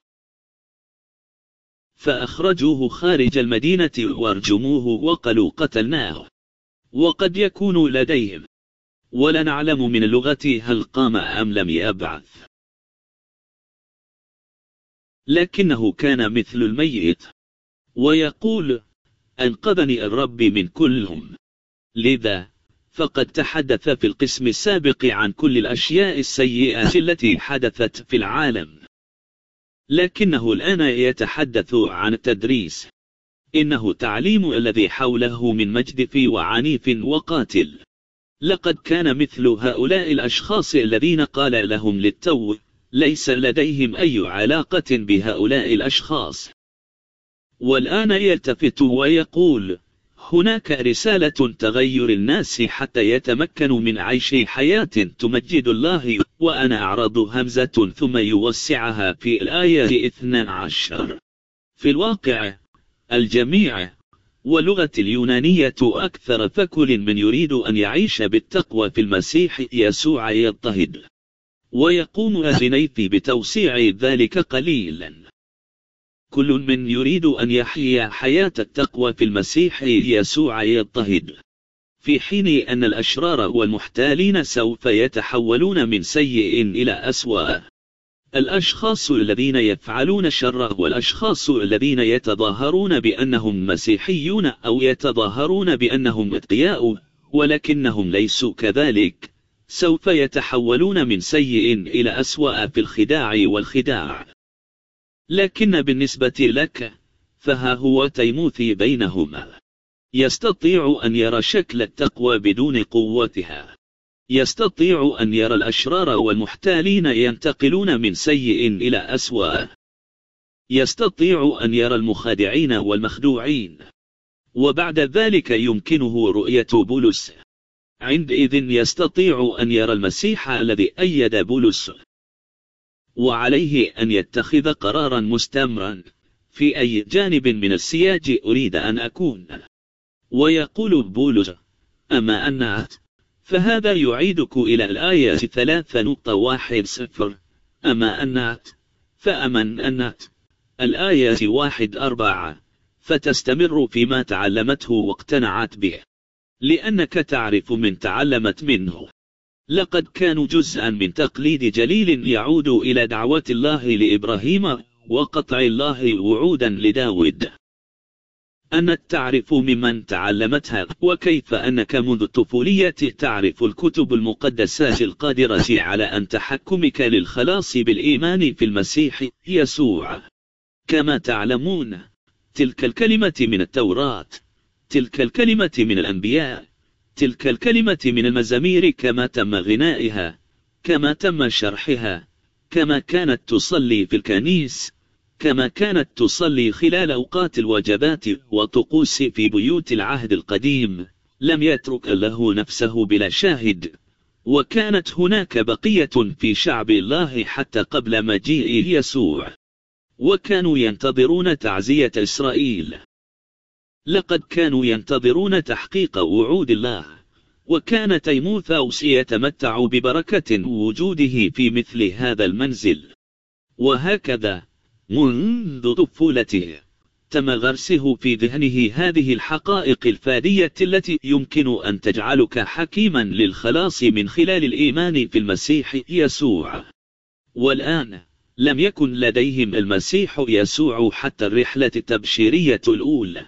فأخرجوه خارج المدينة وارجموه وقالوا قتلناه. وقد يكون لديهم، ولا نعلم من اللغة هل قام أم لم يبعث، لكنه كان مثل الميت ويقول أنقذني الرب من كلهم. لذا فقد تحدث في القسم السابق عن كل الأشياء السيئة التي حدثت في العالم، لكنه الآن يتحدث عن التدريس. إنه تعليم الذي حوله من مجدف وعنيف وقاتل. لقد كان مثل هؤلاء الأشخاص الذين قال لهم للتو ليس لديهم أي علاقة بهؤلاء الأشخاص. والآن يلتفت ويقول هناك رسالة تغير الناس حتى يتمكنوا من عيش حياة تمجد الله. وأنا أعرض همزة ثم يوسعها في الآية اثنى عشر. في الواقع الجميع ولغة اليونانية أكثر، فكل من يريد أن يعيش بالتقوى في المسيح يسوع يضطهد. ويقوم أثنيثي بتوسيع ذلك قليلا. كل من يريد أن يحيا حياة التقوى في المسيح يسوع يضطهد، في حين أن الأشرار والمحتالين سوف يتحولون من سيء إلى أسوأ. الأشخاص الذين يفعلون الشر والأشخاص الذين يتظاهرون بأنهم مسيحيون أو يتظاهرون بأنهم أتقياء ولكنهم ليسوا كذلك سوف يتحولون من سيء إلى أسوأ في الخداع والخداع. لكن بالنسبة لك فها هو تيموثي بينهما، يستطيع أن يرى شكل التقوى بدون قوتها، يستطيع أن يرى الأشرار والمحتالين ينتقلون من سيء إلى أسوأ، يستطيع أن يرى المخادعين والمخدوعين. وبعد ذلك يمكنه رؤية بولس، عندئذ يستطيع أن يرى المسيح الذي أيد بولس، وعليه أن يتخذ قرارا مستمرا في أي جانب من السياج أريد أن أكون. ويقول بولس أما أنت، فهذا يعيدك إلى الآية ثلاثة نقطة واحد صفر. أما أنت فأمن أنت الآية واحد أربعة، فتستمر فيما تعلمته واقتنعت به، لأنك تعرف من تعلمت منه. لقد كانوا جزءا من تقليد جليل يعود إلى دعوة الله لإبراهيم وقطع الله وعودا لداود. أنك تعرف ممن تعلمتها، وكيف أنك منذ الطفولية تعرف الكتب المقدسة القادرة على أن تحكمك للخلاص بالإيمان في المسيح يسوع. كما تعلمون تلك الكلمة من التوراة، تلك الكلمة من الأنبياء، تلك الكلمة من المزامير، كما تم غنائها، كما تم شرحها، كما كانت تصلي في الكنيس، كما كانت تصلي خلال أوقات الوجبات وطقوس في بيوت العهد القديم، لم يترك له نفسه بلا شاهد. وكانت هناك بقية في شعب الله حتى قبل مجيء يسوع، وكانوا ينتظرون تعزية إسرائيل. لقد كانوا ينتظرون تحقيق وعود الله، وكان تيموثاوس يتمتع ببركة وجوده في مثل هذا المنزل. وهكذا منذ طفولته تم غرسه في ذهنه هذه الحقائق الفادية التي يمكن أن تجعلك حكيما للخلاص من خلال الإيمان في المسيح يسوع. والآن لم يكن لديهم المسيح يسوع حتى الرحلة التبشيرية الأولى،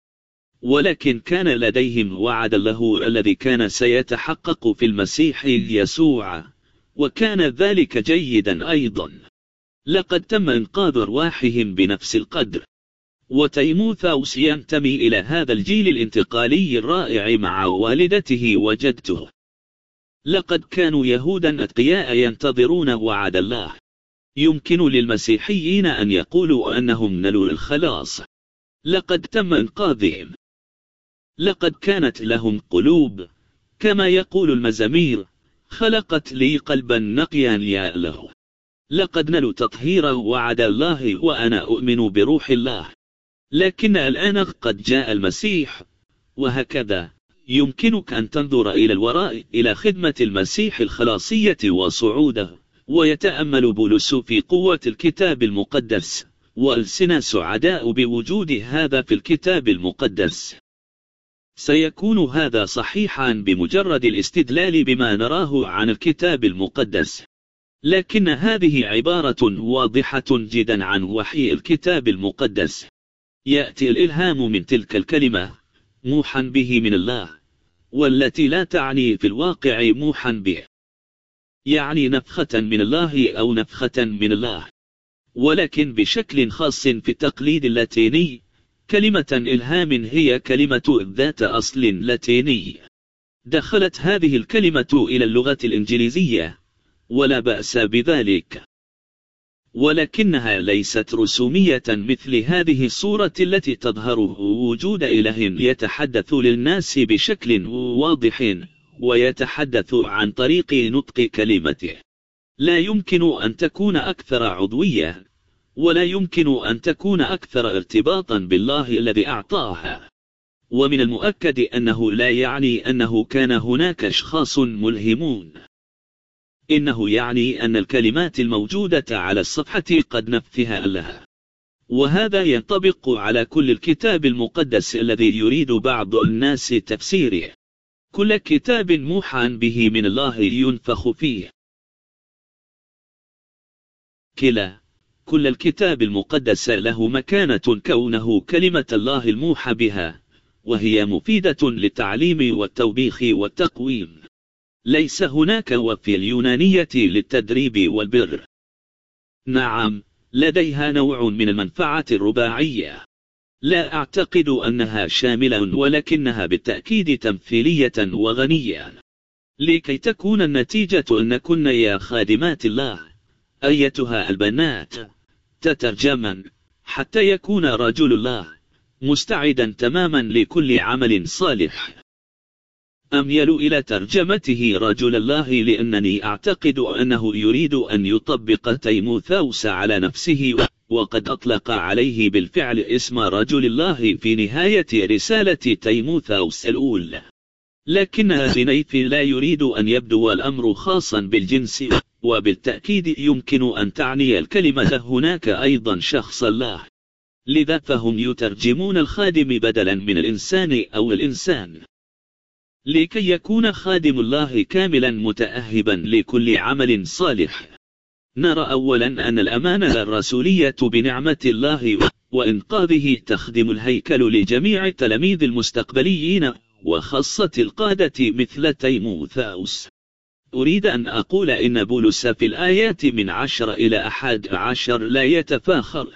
ولكن كان لديهم وعد الله الذي كان سيتحقق في المسيح يسوع، وكان ذلك جيدا أيضا. لقد تم إنقاذ أرواحهم بنفس القدر. وتيموثاوس ينتمي إلى هذا الجيل الانتقالي الرائع مع والدته وجدته. لقد كانوا يهودا أتقياء ينتظرون وعد الله. يمكن للمسيحيين أن يقولوا أنهم نالوا الخلاص. لقد تم إنقاذهم. لقد كانت لهم قلوب، كما يقول المزامير: خلقت لي قلبا نقيا يا له. لقد نالوا تطهير وعد الله، وأنا أؤمن بروح الله. لكن الآن قد جاء المسيح، وهكذا يمكنك أن تنظر إلى الوراء إلى خدمة المسيح الخلاصية وصعوده. ويتأمل بولس في قوة الكتاب المقدس، وألسنا سعداء بوجود هذا في الكتاب المقدس. سيكون هذا صحيحا بمجرد الاستدلال بما نراه عن الكتاب المقدس. لكن هذه عبارة واضحة جدا عن وحي الكتاب المقدس. يأتي الإلهام من تلك الكلمة موحى به من الله، والتي لا تعني في الواقع موحى به، يعني نفخة من الله أو نفخة من الله، ولكن بشكل خاص في التقليد اللاتيني. كلمة إلهام هي كلمة ذات أصل لاتيني. دخلت هذه الكلمة إلى اللغة الإنجليزية، ولا بأس بذلك، ولكنها ليست رسومية مثل هذه الصورة التي تظهر وجود إله يتحدث للناس بشكل واضح، ويتحدث عن طريق نطق كلمته. لا يمكن أن تكون أكثر عضوية، ولا يمكن أن تكون أكثر ارتباطا بالله الذي أعطاها. ومن المؤكد أنه لا يعني أنه كان هناك أشخاص ملهمون. إنه يعني أن الكلمات الموجودة على الصفحة قد نفذها لها. وهذا ينطبق على كل الكتاب المقدس الذي يريد بعض الناس تفسيره. كل كتاب موحى به من الله ينفخ فيه. كلا كل الكتاب المقدس له مكانة كونه كلمة الله الموحى بها، وهي مفيدة للتعليم والتوبيخ والتقويم. ليس هناك وفي اليونانية للتدريب والبر. نعم، لديها نوع من المنفعة الرباعية. لا أعتقد أنها شاملة، ولكنها بالتأكيد تمثيلية وغنية. لكي تكون النتيجة أن كن يا خادمات الله أيتها البنات تترجمن، حتى يكون رجل الله مستعدا تماما لكل عمل صالح. أميل إلى ترجمته رجل الله، لأنني أعتقد أنه يريد أن يطبق تيموثاوس على نفسه، وقد أطلق عليه بالفعل اسم رجل الله في نهاية رسالة تيموثاوس الأولى. لكن هذينيف لا يريد أن يبدو الأمر خاصا بالجنس، وبالتأكيد يمكن أن تعني الكلمة هناك أيضا شخص الله. لذا فهم يترجمون الخادم بدلا من الإنسان أو الإنسان. لكي يكون خادم الله كاملا متأهبا لكل عمل صالح. نرى أولا أن الأمانة الرسولية بنعمة الله وإنقاذه تخدم الهيكل لجميع التلاميذ المستقبليين، وخاصة القادة مثل تيموثاوس. أريد أن أقول إن بولس في الآيات من عشر إلى أحد عشر لا يتفاخر.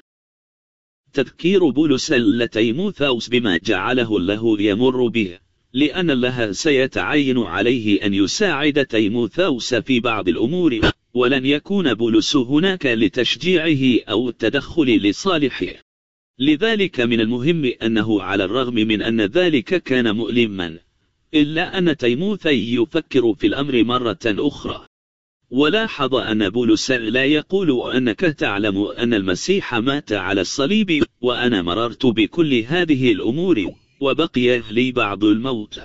تذكير بولس لتيموثاوس بما جعله الله يمر به، لأن الله سيتعين عليه أن يساعد تيموثاوس في بعض الأمور، ولن يكون بولس هناك لتشجيعه أو التدخل لصالحه. لذلك من المهم أنه على الرغم من أن ذلك كان مؤلما، إلا أن تيموثي يفكر في الأمر مرة أخرى. ولاحظ أن بولس لا يقول أنك تعلم أن المسيح مات على الصليب وأنا مررت بكل هذه الأمور وبقي لي بعض الموت.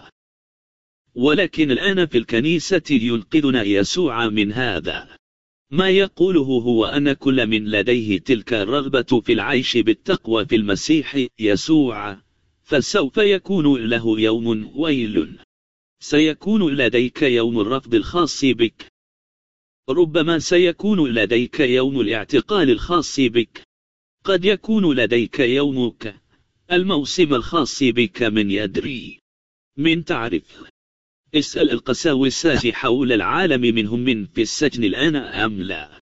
ولكن الآن في الكنيسة ينقذنا يسوع من هذا. ما يقوله هو أن كل من لديه تلك الرغبة في العيش بالتقوى في المسيح يسوع، فسوف يكون له يوم ويل. سيكون لديك يوم الرفض الخاص بك. ربما سيكون لديك يوم الاعتقال الخاص بك. قد يكون لديك يومك الموسم الخاص بك، من يدري، من تعرف. اسأل القساوسة حول العالم منهم من في السجن الآن أم لا.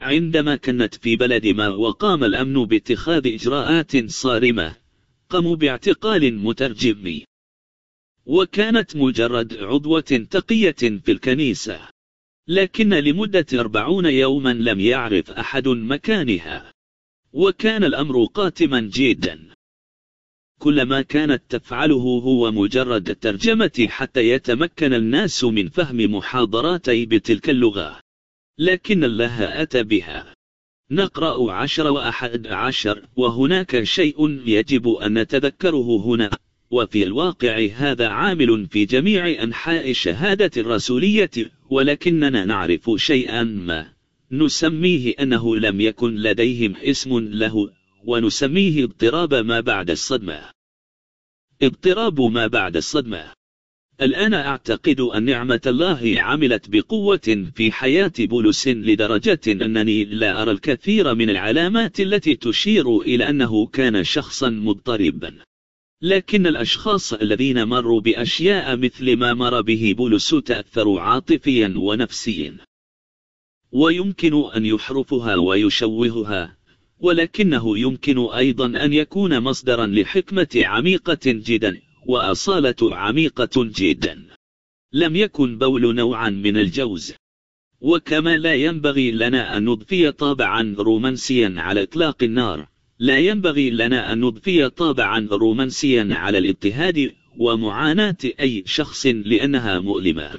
عندما كانت في بلد ما وقام الأمن باتخاذ إجراءات صارمة، قاموا باعتقال مترجم، وكانت مجرد عضوة تقية في الكنيسة، لكن لمدة أربعون يوما لم يعرف أحد مكانها، وكان الأمر قاتما جدا. كل ما كانت تفعله هو مجرد الترجمة حتى يتمكن الناس من فهم محاضراتي بتلك اللغة، لكن الله أتى بها. نقرأ عشر وأحد عشر، وهناك شيء يجب أن نتذكره هنا، وفي الواقع هذا عامل في جميع أنحاء الشهادة الرسولية، ولكننا نعرف شيئا ما نسميه أنه لم يكن لديهم اسم له، ونسميه اضطراب ما بعد الصدمة. اضطراب ما بعد الصدمة. الآن أعتقد أن نعمة الله عملت بقوة في حياة بولس لدرجة أنني لا أرى الكثير من العلامات التي تشير إلى أنه كان شخصا مضطربا، لكن الأشخاص الذين مروا بأشياء مثل ما مر به بولس تأثروا عاطفيا ونفسيا، ويمكن أن يحرفها ويشوهها، ولكنه يمكن أيضا أن يكون مصدرا لحكمة عميقة جدا وأصالة عميقة جدا. لم يكن بول نوعا من الجوز، وكما لا ينبغي لنا أن نضفي طابعا رومانسيا على إطلاق النار، لا ينبغي لنا أن نضفي طابعا رومانسيا على الاضطهاد ومعاناة أي شخص لأنها مؤلمة.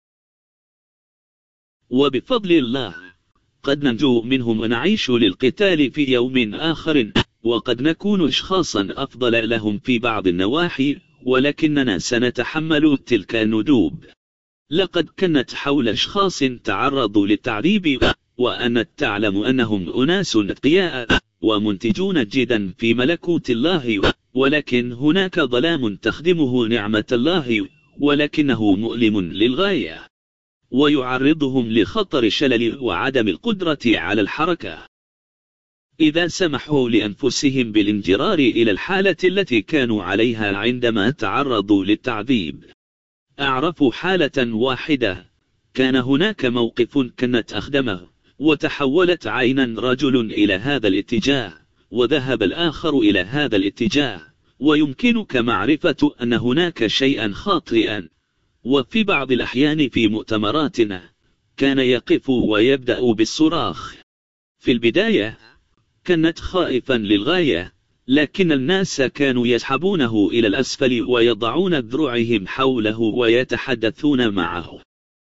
وبفضل الله قد ننجو منهم ونعيش للقتال في يوم آخر، وقد نكون أشخاصا أفضل لهم في بعض النواحي، ولكننا سنتحمل تلك الندوب. لقد كانت حول أشخاص تعرضوا للتعذيب، وأنا تعلم أنهم أناس أتقياء ومنتجون جدا في ملكوت الله، ولكن هناك ظلام تخدمه نعمة الله، ولكنه مؤلم للغاية، ويعرضهم لخطر شلل وعدم القدرة على الحركة. إذا سمحوا لأنفسهم بالانجرار إلى الحالة التي كانوا عليها عندما تعرضوا للتعذيب. أعرف حالة واحدة، كان هناك موقف كانت أخدمه، وتحولت عينا رجل إلى هذا الاتجاه، وذهب الآخر إلى هذا الاتجاه، ويمكنك معرفة أن هناك شيئا خاطئا. وفي بعض الأحيان في مؤتمراتنا كان يقف ويبدأ بالصراخ. في البداية كانت خائفا للغاية، لكن الناس كانوا يسحبونه إلى الأسفل ويضعون ذراعهم حوله ويتحدثون معه.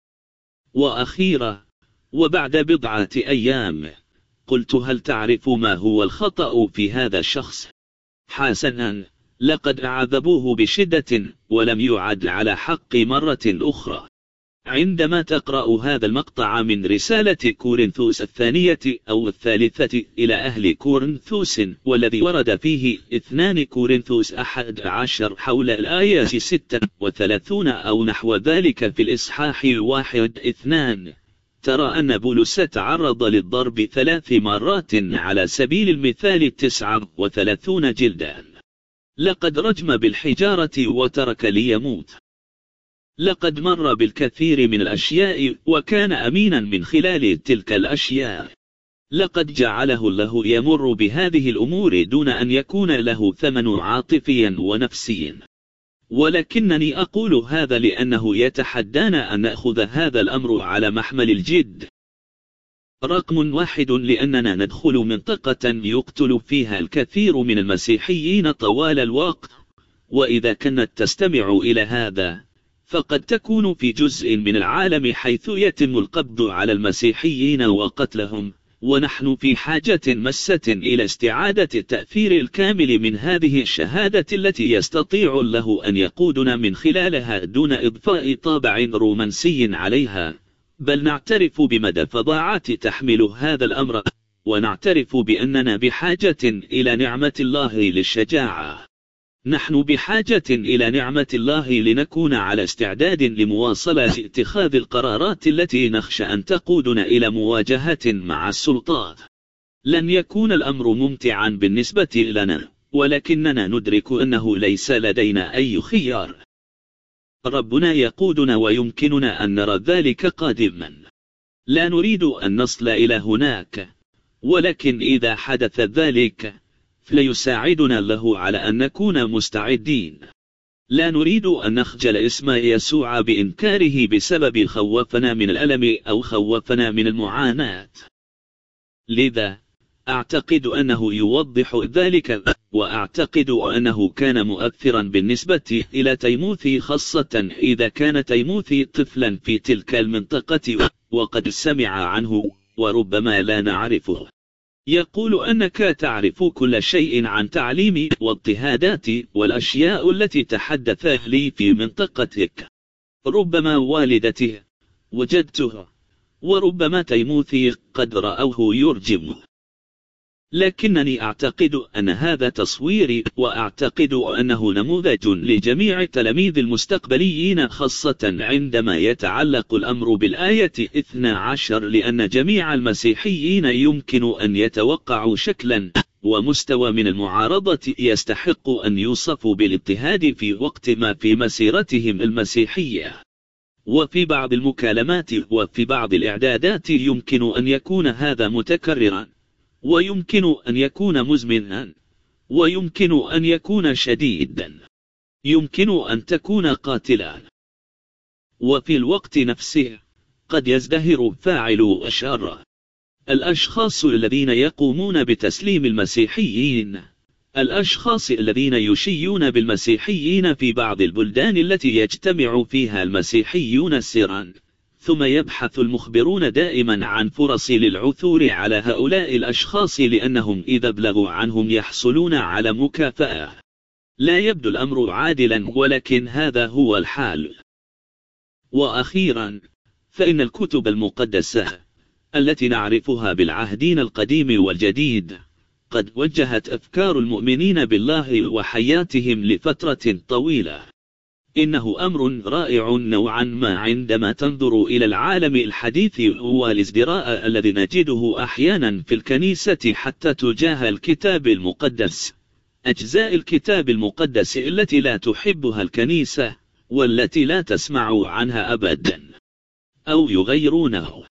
وأخيرا وبعد بضعة أيام قلت: هل تعرف ما هو الخطأ في هذا الشخص؟ حسنا، لقد عذبوه بشدة ولم يعد على حق مرة أخرى. عندما تقرأ هذا المقطع من رسالة كورنثوس الثانية أو الثالثة إلى أهل كورنثوس، والذي ورد فيه اثنان كورنثوس أحد عشر حول الآية ستة وثلاثون أو نحو ذلك في الإصحاح واحد اثنان، ترى أن بولس تعرض للضرب ثلاث مرات على سبيل المثال تسعة وثلاثون جلدا. لقد رجم بالحجارة وترك ليموت. لقد مر بالكثير من الأشياء وكان أمينا من خلال تلك الأشياء. لقد جعله الله يمر بهذه الأمور دون أن يكون له ثمن عاطفي ونفسي. ولكنني أقول هذا لأنه يتحدانا أن نأخذ هذا الأمر على محمل الجد. رقم واحد، لأننا ندخل منطقة يقتل فيها الكثير من المسيحيين طوال الوقت، وإذا كانت تستمع إلى هذا فقد تكون في جزء من العالم حيث يتم القبض على المسيحيين وقتلهم، ونحن في حاجة مسة إلى استعادة التأثير الكامل من هذه الشهادة التي يستطيع الله أن يقودنا من خلالها دون إضفاء طابع رومانسي عليها، بل نعترف بمدى فظاعة تحمل هذا الأمر، ونعترف بأننا بحاجة إلى نعمة الله للشجاعة. نحن بحاجة إلى نعمة الله لنكون على استعداد لمواصلة اتخاذ القرارات التي نخشى أن تقودنا إلى مواجهة مع السلطات. لن يكون الأمر ممتعا بالنسبة لنا، ولكننا ندرك أنه ليس لدينا أي خيار. ربنا يقودنا ويمكننا أن نرى ذلك قادما. لا نريد أن نصل إلى هناك، ولكن إذا حدث ذلك فليساعدنا الله على أن نكون مستعدين. لا نريد أن نخجل اسم يسوع بإنكاره بسبب خوفنا من الألم أو خوفنا من المعاناة. لذا أعتقد أنه يوضح ذلك، وأعتقد أنه كان مؤثرا بالنسبة إلى تيموثي، خاصة إذا كان تيموثي طفلا في تلك المنطقة وقد سمع عنه وربما لا نعرفه. يقول أنك تعرف كل شيء عن تعليمي واضطهادات والأشياء التي تحدث لي في منطقتك، ربما والدته وجدته، وربما تيموثي قد رأوه يرجم. لكنني أعتقد أن هذا تصويري، وأعتقد أنه نموذج لجميع التلاميذ المستقبليين، خاصة عندما يتعلق الأمر بالآية اثنا عشر، لأن جميع المسيحيين يمكن أن يتوقعوا شكلا ومستوى من المعارضة يستحق أن يوصفوا بالاضطهاد في وقت ما في مسيرتهم المسيحية. وفي بعض المكالمات وفي بعض الإعدادات يمكن أن يكون هذا متكررا، ويمكن أن يكون مزمنا، ويمكن أن يكون شديدا، يمكن أن تكون قاتلا. وفي الوقت نفسه قد يزدهر فاعل الشر. الأشخاص الذين يقومون بتسليم المسيحيين، الأشخاص الذين يشيون بالمسيحيين في بعض البلدان التي يجتمع فيها المسيحيون سرا، ثم يبحث المخبرون دائما عن فرص للعثور على هؤلاء الأشخاص لأنهم إذا بلغوا عنهم يحصلون على مكافأة. لا يبدو الأمر عادلا، ولكن هذا هو الحال. وأخيرا، فإن الكتب المقدسة التي نعرفها بالعهدين القديم والجديد قد وجهت أفكار المؤمنين بالله وحياتهم لفترة طويلة. إنه أمر رائع نوعا ما عندما تنظر إلى العالم الحديث والازدراء الذي نجده أحيانا في الكنيسة حتى تجاه الكتاب المقدس. أجزاء الكتاب المقدس التي لا تحبها الكنيسة والتي لا تسمع عنها أبدا أو يغيرونه.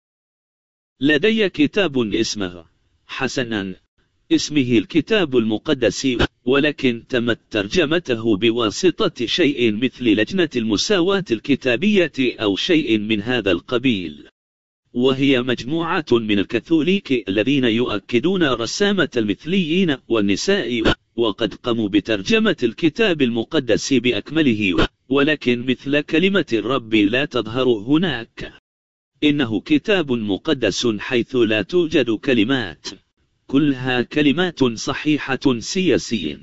لدي كتاب اسمه حسنا اسمه الكتاب المقدس، ولكن تمت ترجمته بواسطة شيء مثل لجنة المساواة الكتابية أو شيء من هذا القبيل، وهي مجموعة من الكاثوليك الذين يؤكدون رسامة المثليين والنساء، وقد قاموا بترجمة الكتاب المقدس بأكمله، ولكن مثل كلمة الرب لا تظهر هناك. إنه كتاب مقدس حيث لا توجد كلمات، كلها كلمات صحيحة سياسيا.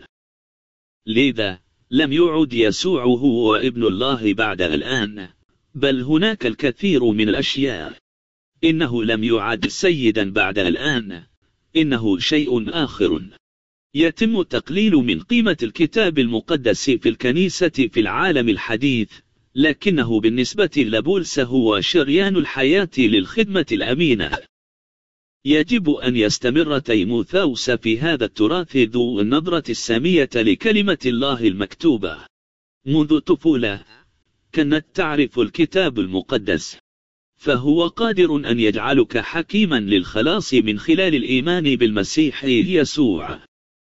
لذا لم يعد يسوع هو ابن الله بعد الآن، بل هناك الكثير من الأشياء. إنه لم يعد سيدا بعد الآن، إنه شيء آخر. يتم تقليل من قيمة الكتاب المقدس في الكنيسة في العالم الحديث، لكنه بالنسبة لبولس هو شريان الحياة للخدمة الأمينة. يجب أن يستمر تيموثاوس في هذا التراث ذو النظرة السامية لكلمة الله المكتوبة. منذ طفولة كانت تعرف الكتاب المقدس، فهو قادر أن يجعلك حكيما للخلاص من خلال الإيمان بالمسيح يسوع.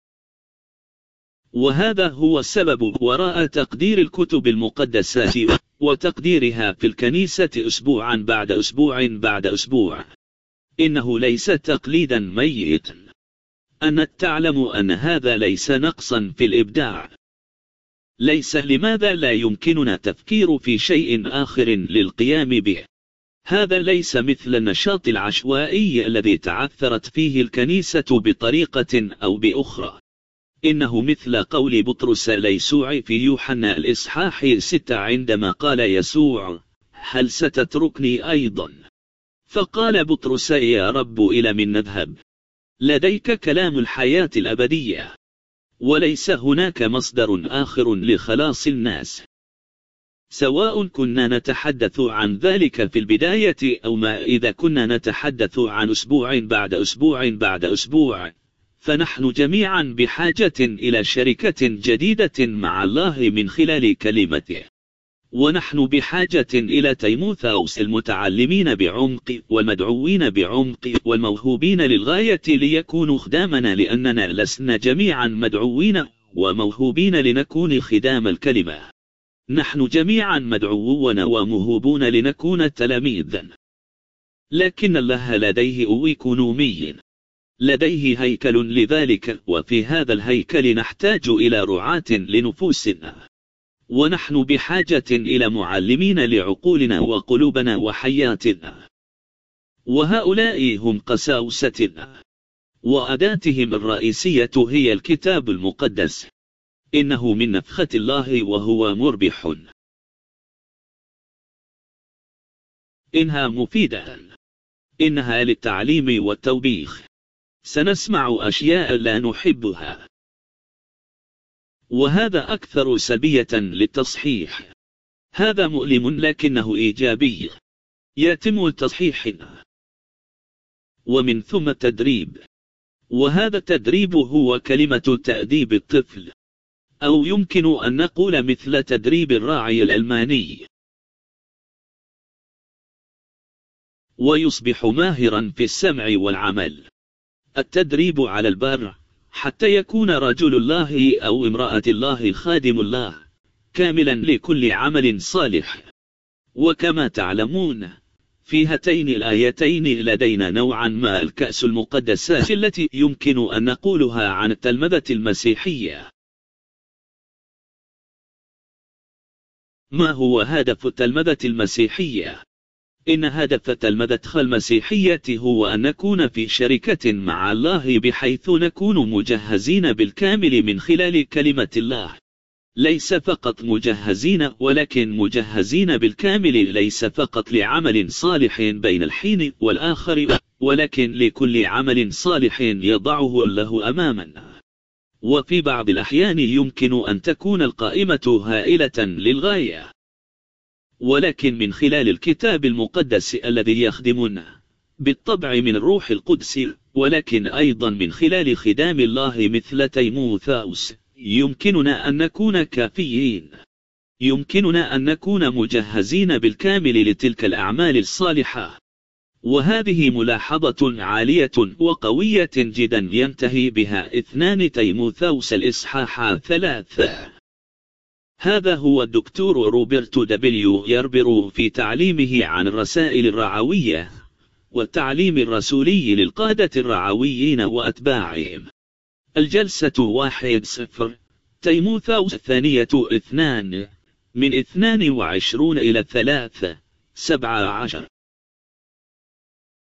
وهذا هو السبب وراء تقدير الكتب المقدسة وتقديرها في الكنيسة أسبوعا بعد أسبوع بعد أسبوع. إنه ليس تقليدا ميتا. أنا تعلم أن هذا ليس نقصا في الإبداع. ليس لماذا لا يمكننا تفكير في شيء آخر للقيام به. هذا ليس مثل النشاط العشوائي الذي تعثرت فيه الكنيسة بطريقة أو بأخرى. إنه مثل قول بطرس ليسوع في يوحنا الإصحاح ستة عندما قال يسوع: هل ستتركني أيضا؟ فقال بطرس: يا رب إلى من نذهب؟ لديك كلام الحياة الأبدية، وليس هناك مصدر آخر لخلاص الناس. سواء كنا نتحدث عن ذلك في البداية أو ما إذا كنا نتحدث عن أسبوع بعد أسبوع بعد أسبوع، فنحن جميعا بحاجة إلى شركة جديدة مع الله من خلال كلمته. ونحن بحاجة إلى تيموثاوس المتعلمين بعمق والمدعوين بعمق والموهوبين للغاية ليكونوا خدامنا، لأننا لسنا جميعا مدعوين وموهوبين لنكون خدام الكلمة. نحن جميعا مدعوون وموهوبون لنكون تلاميذا، لكن الله لديه أويكونومي، لديه هيكل لذلك، وفي هذا الهيكل نحتاج إلى رعاة لنفوسنا، ونحن بحاجة إلى معلمين لعقولنا وقلوبنا وحياتنا، وهؤلاء هم قساوستنا، وأداتهم الرئيسية هي الكتاب المقدس. إنه من نفخة الله وهو مربح. إنها مفيدة، إنها للتعليم والتوبيخ. سنسمع أشياء لا نحبها، وهذا أكثر سلبية للتصحيح. هذا مؤلم لكنه إيجابي. يتم التصحيحنا، ومن ثم التدريب، وهذا التدريب هو كلمة تأديب الطفل، أو يمكن أن نقول مثل تدريب الراعي الألماني، ويصبح ماهرا في السمع والعمل. التدريب على البر حتى يكون رجل الله أو امرأة الله خادم الله كاملا لكل عمل صالح. وكما تعلمون في هاتين الآيتين لدينا نوعا ما الكأس المقدسات التي يمكن أن نقولها عن التلمذة المسيحية. ما هو هدف التلمذة المسيحية؟ إن هدف التلمذة المسيحية هو أن نكون في شركة مع الله، بحيث نكون مجهزين بالكامل من خلال كلمة الله. ليس فقط مجهزين، ولكن مجهزين بالكامل، ليس فقط لعمل صالح بين الحين والآخر، ولكن لكل عمل صالح يضعه الله أمامنا. وفي بعض الأحيان يمكن أن تكون القائمة هائلة للغاية، ولكن من خلال الكتاب المقدس الذي يخدمنا بالطبع من الروح القدس، ولكن أيضا من خلال خدام الله مثل تيموثاوس، يمكننا أن نكون كافيين. يمكننا أن نكون مجهزين بالكامل لتلك الأعمال الصالحة. وهذه ملاحظة عالية وقوية جدا ينتهي بها اثنان تيموثاوس الإصحاح ثلاثة. هذا هو الدكتور روبرت دبليو يربر في تعليمه عن الرسائل الرعوية والتعليم الرسولي للقادة الرعويين وأتباعهم. الجلسة واحد صفر، تيموثاوس الثانية اثنان، من اثنان وعشرون إلى ثلاثة سبعة عشر.